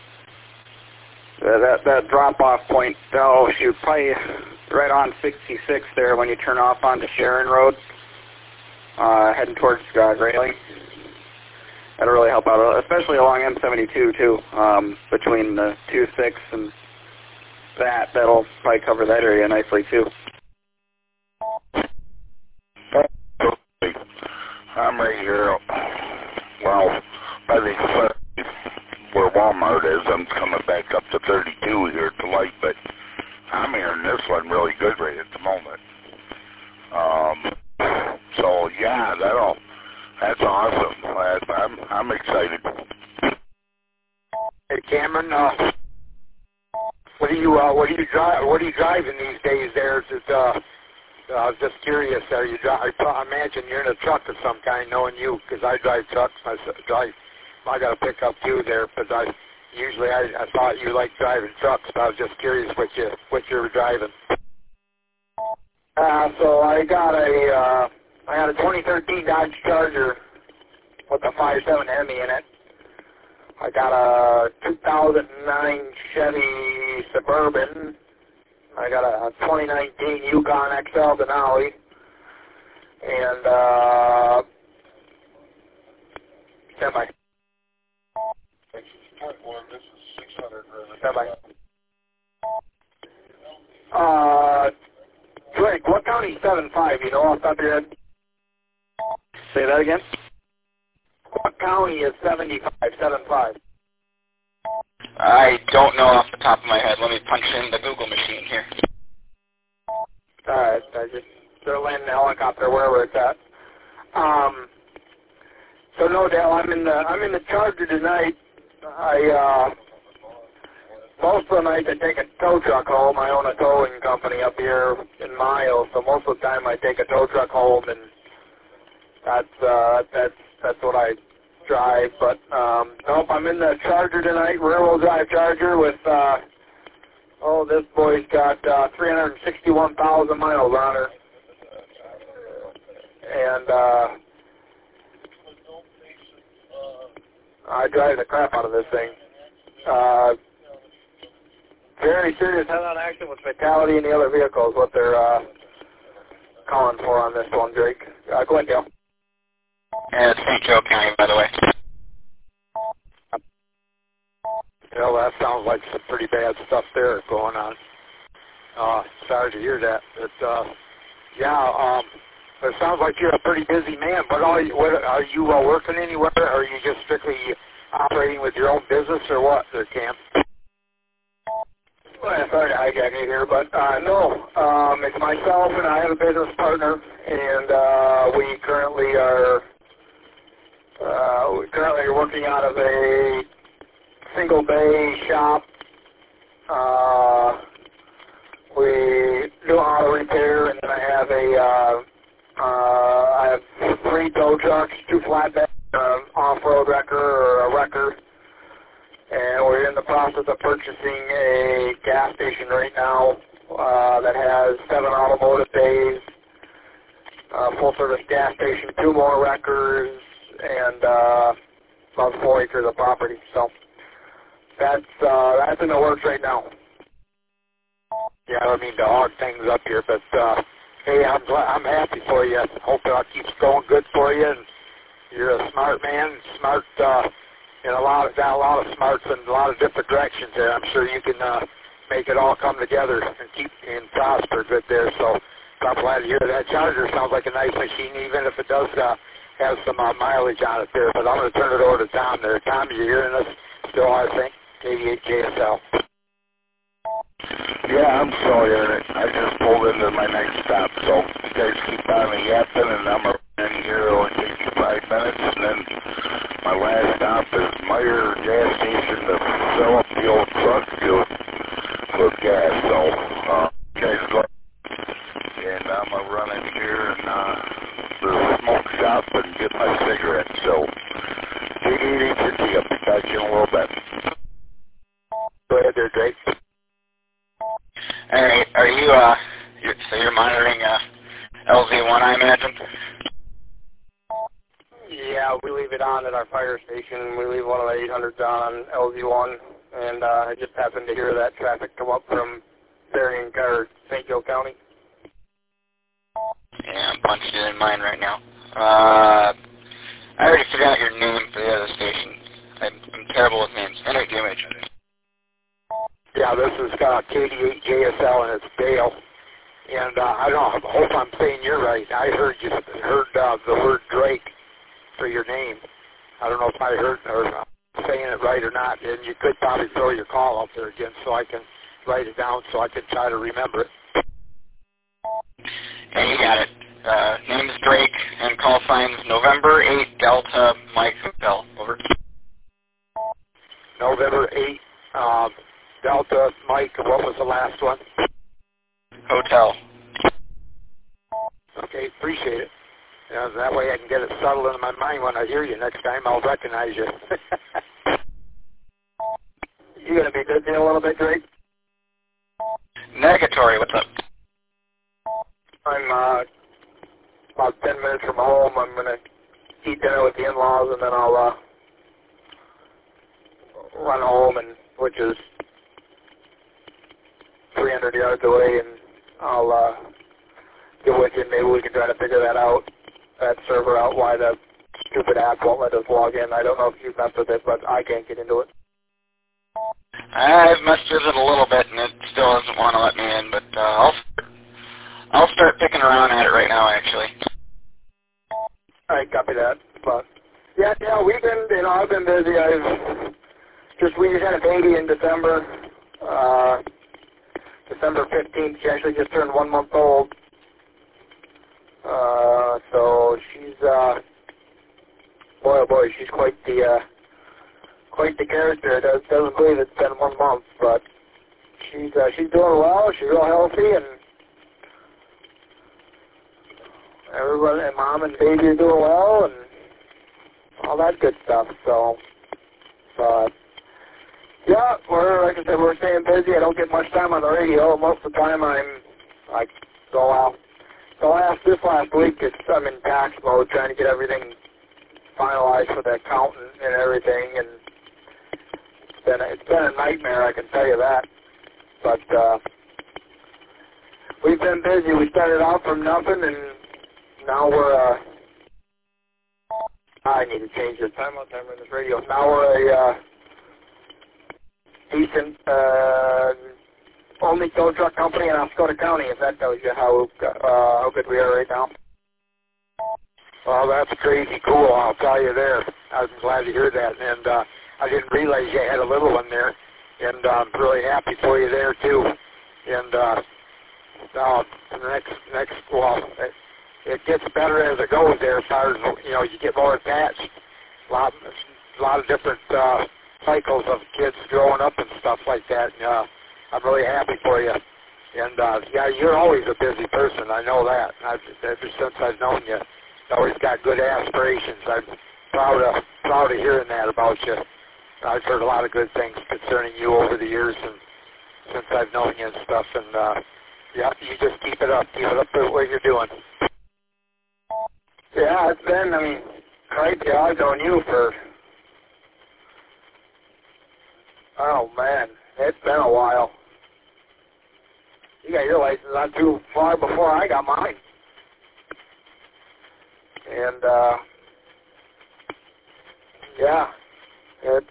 L: drop-off point. Oh, shoot, probably right on 66 there when you turn off onto Sharon Road, heading towards Grayling. That'll really help out, especially along M72 too, between the 26 and that'll probably cover that area nicely too.
K: I'm right here, well, by the where Walmart is. I'm coming back up to 32 here at the light, but I'm hearing this one really good right at the moment. So yeah, that's awesome. I'm excited.
N: Hey Cameron, what are you driving these days? There, I was just curious. I imagine you're in a truck of some kind, knowing you, because I drive trucks. I got to pick up you there, because I thought you liked driving trucks. But I was just curious what you were driving. So I got a 2013 Dodge Charger with a 5.7 Hemi in it. I got a 2009 Chevy Suburban. I got a 2019 Yukon XL Denali, and semi. Drake, what county 7.5? You know off the top of your head?
L: Say that again?
N: What county is 7.5?
A: I don't know off the top of my head. Let me punch in the Google machine here.
N: Alright, they're landing the helicopter wherever it's at. So no, Dale, I'm in the Charger tonight. Most of the night I take a tow truck home. I own a towing company up here in Miles, so most of the time I take a tow truck home, and that's what I drive. But nope, I'm in the Charger tonight, rear-wheel drive Charger with this boy's got 361,000 miles on her, and I drive the crap out of this thing. Very serious head-on accident with fatality in the other vehicles, what they're calling for on this one, Drake. Go ahead, Dale.
A: Yeah, it's St. Joe County, by the way.
N: Well, that sounds like some pretty bad stuff there going on. Sorry to hear that. But, it sounds like you're a pretty busy man. But are you working anywhere? Or are you just strictly operating with your own business, or what, there, Cam? Well, sorry to hijack you here, but no. It's myself, and I have a business partner, and we currently are working out of a single bay shop. We do auto repair, and then I have 3 tow trucks, 2 flatbed, off-road wrecker or a wrecker, and we're in the process process of purchasing a gas station right now that has 7 automotive bays, full-service gas station, 2 more wreckers, and about 4 acres of property. So that's in the works right now.
C: Yeah, I don't mean to hog things up here, but hey, I'm happy for you. Hope it all keeps going good for you. And you're a smart man, smart, and got a lot of smarts in a lot of different directions there. I'm sure you can make it all come together and keep and prosper good there. So I'm glad to hear that. Charger sounds like a nice machine, even if it does have some mileage on it there. But I'm going to turn it over to Tom there. Tom, you hearing us still, I think? 88 JSL.
K: Yeah, I'm still hearing it. I just pulled into my next stop, so you guys keep on me yapping, and I'm in here. It'll take you 5 minutes, and then my last stop is Meyer gas station to fill up the old truck with gas. So, guys, go. And I'm going to run in here and the smoke shop and get my cigarette. So, take it easy. I'll be back in a little bit.
C: Go ahead there, Drake.
A: All right. Are you so you're monitoring LZ1, I imagine?
N: Yeah, we leave it on at our fire station. We leave one of the 800s on LZ1, and I just happened to hear that traffic come up from Berrien or St. Joe County.
A: Yeah, I'm punched it in mine right now. I already forgot your name for the other station. I'm terrible with names. Enter the image.
C: Yeah, this is KD8 JSL, and it's Dale. And I don't know, I hope I'm saying you're right. I heard the word Drake for your name. I don't know if I heard or saying it right or not. And you could probably throw your call out there again so I can write it down so I can try to remember it.
A: Yeah, you got it. Name is Drake, and call signs November 8 Delta Mike Hotel. Over.
C: November 8 Delta Mike. What was the last one?
A: Hotel.
C: Okay, appreciate it. That way I can get it settled into my mind when I hear you next time. I'll recognize you.
N: You going to be busy a little bit, Drake?
A: Negatory, what's up?
N: I'm about 10 minutes from home. I'm going to eat dinner with the in-laws, and then I'll run home, and which is 300 yards away, and I'll get with you, and maybe we can try to figure that server out, why the stupid app won't let us log in. I don't know if you've messed with it, but I can't get into it.
A: I've messed with it a little bit, and it still doesn't want to let me in, but I'll start picking around at it right now, actually.
N: All right, copy that. But yeah, we've been, I've been busy. We just had a baby in December. December 15th. She actually just turned 1 month old. So she's boy, oh boy, she's quite the character. Doesn't believe it's been 1 month, but she's doing well. She's real healthy, and everyone, and mom and baby are doing well, and all that good stuff. So, yeah, like I said, we're staying busy. I don't get much time on the radio. Most of the time I go out. So this last week, I'm in tax mode, trying to get everything finalized for the accountant and everything, and it's been a nightmare, I can tell you that. But we've been busy. We started out from nothing, and now we're I need to change the time on this radio. Now we're a decent only tow truck company in Oscoda County, if that tells you how good we are right now.
C: Well, that's crazy cool, I'll tell you there. I'm glad to hear that. And I didn't realize you had a little one there. And I'm really happy for you there, too. And now, it gets better as it goes there as far as, you get more attached. A lot of different cycles of kids growing up and stuff like that. And, I'm really happy for you. And, yeah, you're always a busy person. I know that. Ever since I've known you, you've always got good aspirations. I'm proud of hearing that about you. I've heard a lot of good things concerning you over the years and since I've known you and stuff. And yeah, you just keep it up. Keep it up with what you're doing.
N: Yeah, it's been, I mean, crazy. I've known you for, oh man, it's been a while. You got your license not too far before I got mine. And, yeah, it's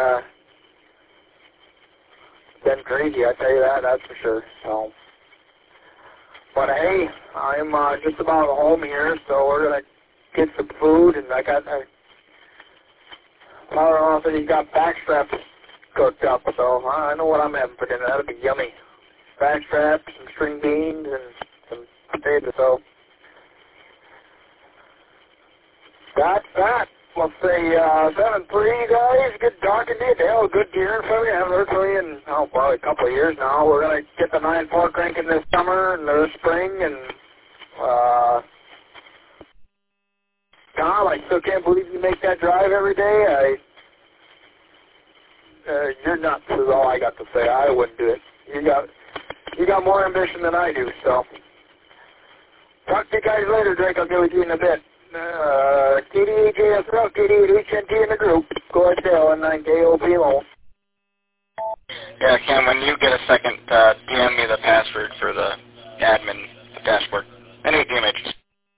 N: been crazy, I tell you that, that's for sure. So, but hey, I'm just about home here, so we're going to get some food, and I don't know if he's got back straps cooked up, so I know what I'm having for dinner. That'll be yummy. Back straps, some string beans, and some potatoes, so that's that. Let's say 7-3, guys. Good talking to you. Dale, good hearing from you. I haven't heard from you in probably a couple of years now. We're going to get the 9.4 cranking this summer and this spring. And Tom, I still can't believe you make that drive every day. You're nuts is all I got to say. I wouldn't do it. You got more ambition than I do. So talk to you guys later, Drake. I'll get with you in a bit. KDHSL, KDHNT in the group. Go ahead, Dale, and 9KOP low.
A: Yeah, Cam, when you get a second, DM me the password for the admin dashboard. Any images.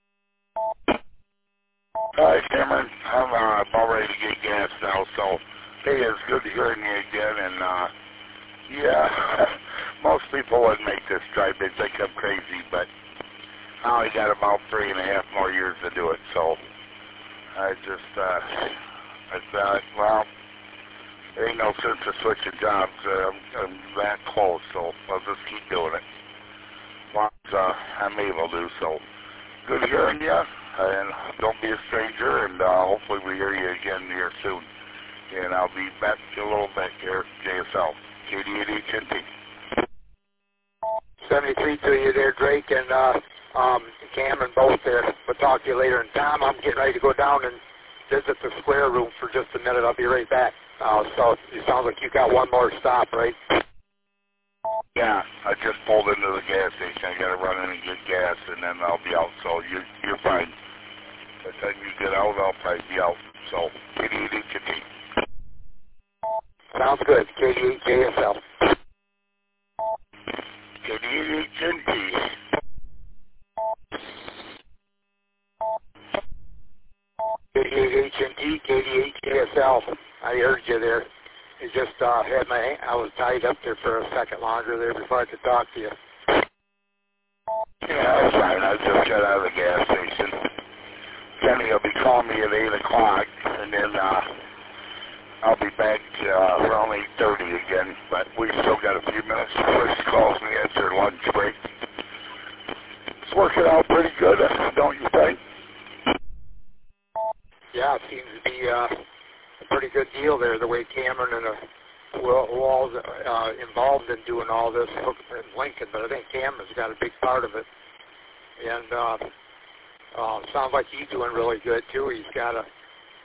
K: Hi, Cameron. I'm about ready to get gas now, so hey, it's good to hear you again. And yeah, most people wouldn't make this drive. They think I'm crazy, but now I got about 3.5 more years to do it, so I thought, well, there ain't no sense of switching jobs. I'm that close, so I'll just keep doing it as long as I'm able to. So good hearing you, and don't be a stranger, and hopefully we hear you again here soon. And I'll be back in a little bit here at JSL, KD8HNT.
C: 73 to you there, Drake, and Cam and both there. We'll talk to you later. And Tom, I'm getting ready to go down and visit the square room for just a minute. I'll be right back. So it sounds like you got one more stop, right?
K: Yeah, I just pulled into the gas station. I got to run in and get gas, and then I'll be out. So you're fine. By the time you get out, I'll probably be out. So KD8HNT.
C: Sounds good. KD8JSL.
K: KD8HNT.
C: KD8HNT, KD8JSL. I heard you there. You just had I was tied up there for a second longer there before I could talk to you.
K: Yeah, that's fine. I just got out of the gas station. Kenny will be calling me at 8 o'clock, and then I'll be back around 8:30 again. But we still got a few minutes before she calls me at her lunch break. It's working out pretty good, don't you think?
C: Yeah, it seems to be a pretty good deal there, the way Cameron and Wall's involved in doing all this, and Lincoln, but I think Cameron's got a big part of it. And sounds like he's doing really good too. He's got a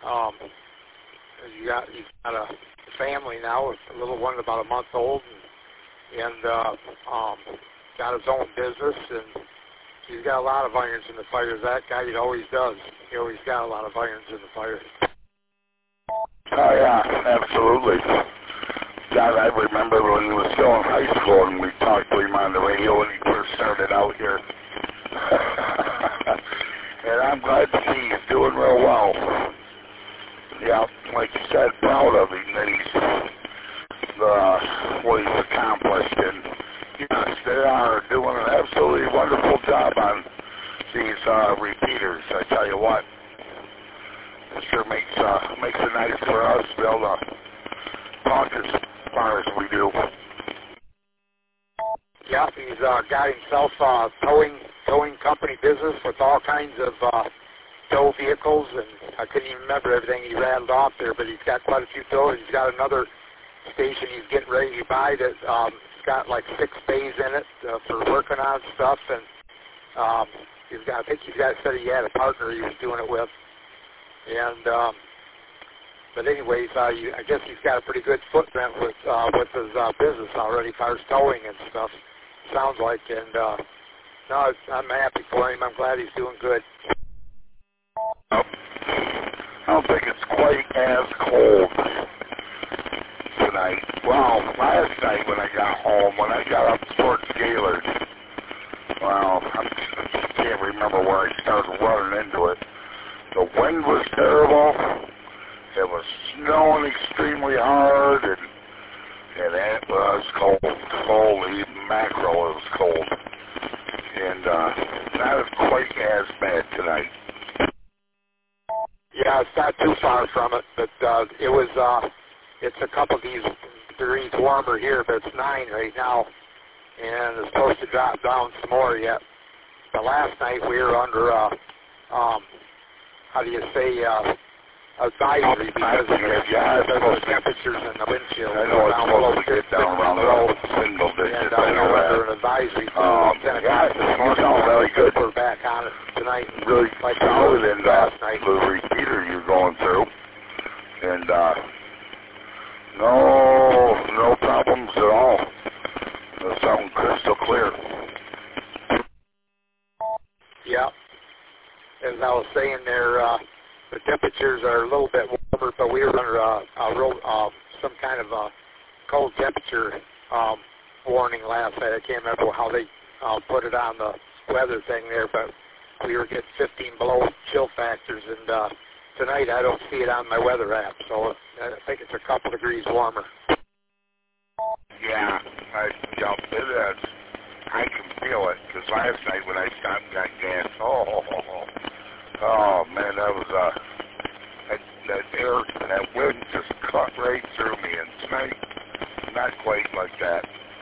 C: family now with a little one about a month old, and got his own business, and he's got a lot of irons in the fire. That guy, he always does. He always got a lot of irons in the fire.
K: Oh yeah, absolutely. God, I remember when he was still in high school and we talked to him on the radio when he first started out here. And I'm glad to see he's doing real well. Yeah, like you said, proud of him that he's what he's accomplished. And yes, they are doing an absolutely wonderful job on these repeaters. I tell you what, it sure makes it nice for us to be able to talk as far as we do.
C: Yeah, he's got himself towing company business with all kinds of tow vehicles, and I couldn't even remember everything he rattled off there, but he's got quite a few tows. He's got another station he's getting ready to buy that's got like 6 bays in it for working on stuff, and I think said he had a partner he was doing it with, and But anyways, I guess he's got a pretty good footprint with his business already, as far as towing and stuff. Sounds like, and no, I'm happy for him. I'm glad he's doing good.
K: I don't think it's quite as cold tonight. Well, last night when I got home, when I got up towards Gaylord, well, I can't remember where I started running into it. The wind was terrible. It was snowing extremely hard, and it was cold. Holy mackerel, it was cold. And not quite as bad tonight.
C: Yeah, it's not too far from it, but it was, it's a couple degrees warmer here, but it's 9 right now, and it's supposed to drop down some more yet. But last night we were under, how do you say, advisory because of the temperatures and the windshield.
K: I know it's supposed to get down around the single digits. I know that.
C: Under an advisory for 10 o'clock this morning.
K: You sound really good.
C: We're back on it tonight.
K: Really
C: like
K: solid in
C: last night.
K: The repeater you're going through. And no problems at all. It sounds crystal clear.
C: Yeah. As I was saying there, the temperatures are a little bit warmer, but we were under some kind of a cold temperature warning last night. I can't remember how they put it on the weather thing there, but we were getting 15 below chill factors, and tonight I don't see it on my weather app, so I think it's a couple degrees warmer.
K: Yeah, I can feel it, because last night when I stopped and got gas, oh man, that was that air, that wind just cut right through me, and tonight, not quite like that.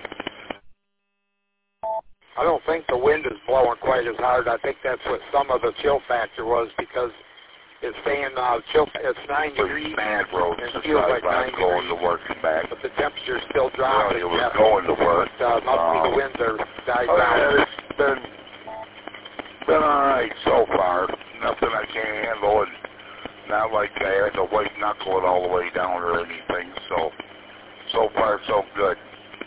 C: I don't think the wind is blowing quite as hard. I think that's what some of the chill factor was, because it's saying it's 9 degrees.
K: Bad roads,
C: it feels like 9
K: going
C: degrees.
K: to work and back.
C: But the temperature's still dropping.
K: Well, it was going to work.
C: But must be the winds are died down.
K: It's been all right so far. Nothing I can't handle, and not like I had to white knuckle it all the way down or anything. So far so good.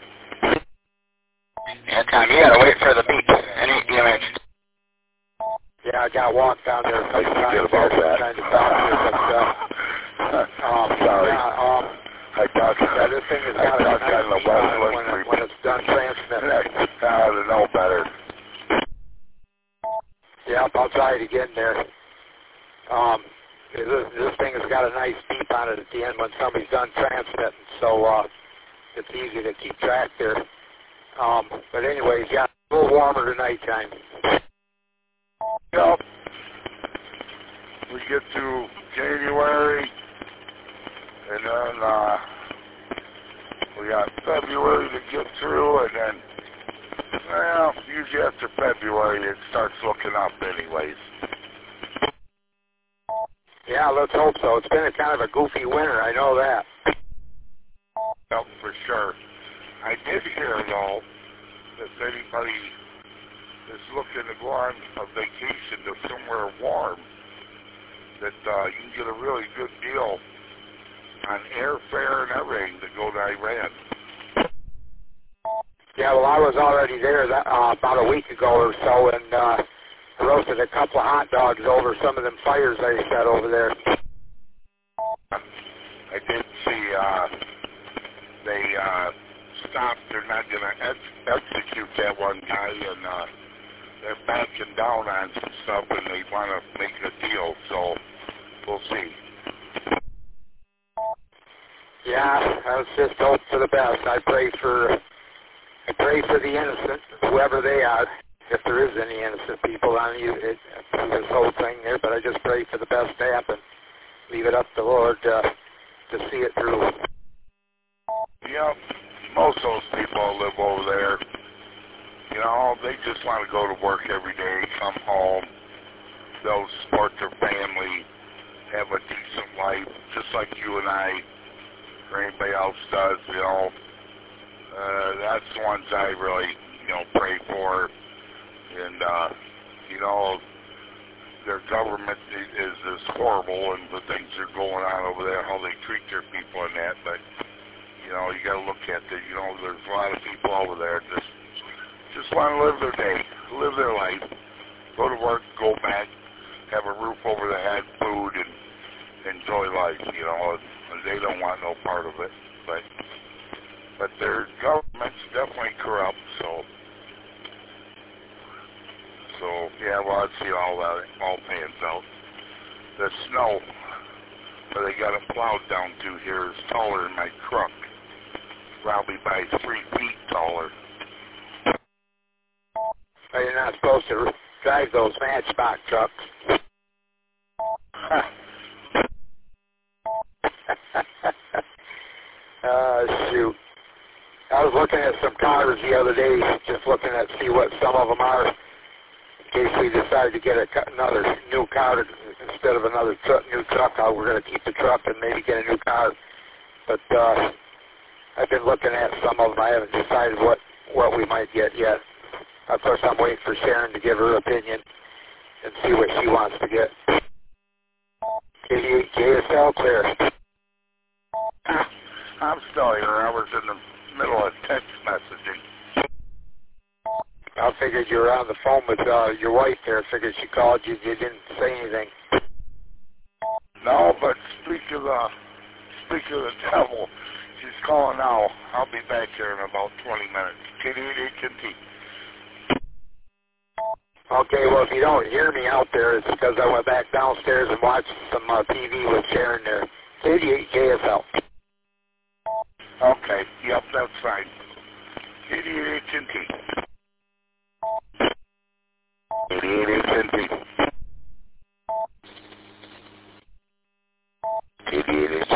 A: Yeah, Tom, you gotta wait for the beep. Any damage.
C: Yeah, I got to walk down there a couple times
K: about that.
C: trying to talk to you, but
K: sorry.
C: Yeah,
K: I thought
C: this thing has got a nice beep on it when it's done transmitting.
K: I know better.
C: Yep, I'll try it again there. This thing has got a nice beep on it at the end when somebody's done transmitting, so it's easy to keep track there. But anyways, yeah, a little warmer tonight time.
K: Yep. We get to January, and then we got February to get through, and then, well, usually after February it starts looking up anyways.
C: Yeah, let's hope so. It's been a kind of a goofy winter, I know that.
K: Yep, for sure. I did hear, though, if anybody is looking to go on a vacation to somewhere warm, that you can get a really good deal on airfare and everything to go to Iran.
C: Yeah, well, I was already there about a week ago or so, and I roasted a couple of hot dogs over some of them fires they set over there.
K: I did see they stopped. They're not going to execute that one guy, and they're backing down on some stuff, and they want to make a deal, so we'll see.
C: Yeah, let's just hope for the best. I pray for the innocent, whoever they are, if there is any innocent people on through this whole thing there, but I just pray for the best to happen. Leave it up to the Lord to see it through.
K: Yep, most of those people live over there. You know, they just want to go to work every day, come home, they'll support their family, have a decent life, just like you and I, or anybody else does, you know. That's the ones I really, pray for. And, their government is horrible and the things that are going on over there, how they treat their people and that, but, you know, you got to look at it. You know, there's a lot of people over there just want to live their day, live their life, go to work, go back, have a roof over their head, food, and enjoy life, you know, and they don't want no part of it, but their government's definitely corrupt, so yeah, well, I'd see all that all pans out. The snow where they got it plowed down to here is taller than my truck, probably by 3 feet taller.
N: Well, you're not supposed to drive those Matchbox trucks. Shoot. I was looking at some cars the other day, just looking at see what some of them are, in case we decide to get another new car instead of another new truck. We're going to keep the truck and maybe get a new car. But I've been looking at some of them. I haven't decided what we might get yet. Of course, I'm waiting for Sharon to give her opinion and see what she wants to get. 88 JSL clear.
K: I'm still here. I was in the middle of text messaging.
N: I figured you were on the phone with your wife there. I figured she called you. You didn't say anything.
K: No, but speak of the devil. She's calling now. I'll be back here in about 20 minutes. KD8HNT.
N: Okay, well, if you don't hear me out there, it's because I went back downstairs and watched some TV with Sharon there. 88 JSL.
K: Okay, yep, that's fine. KD8HNT. KD8HNT. KD8HNT.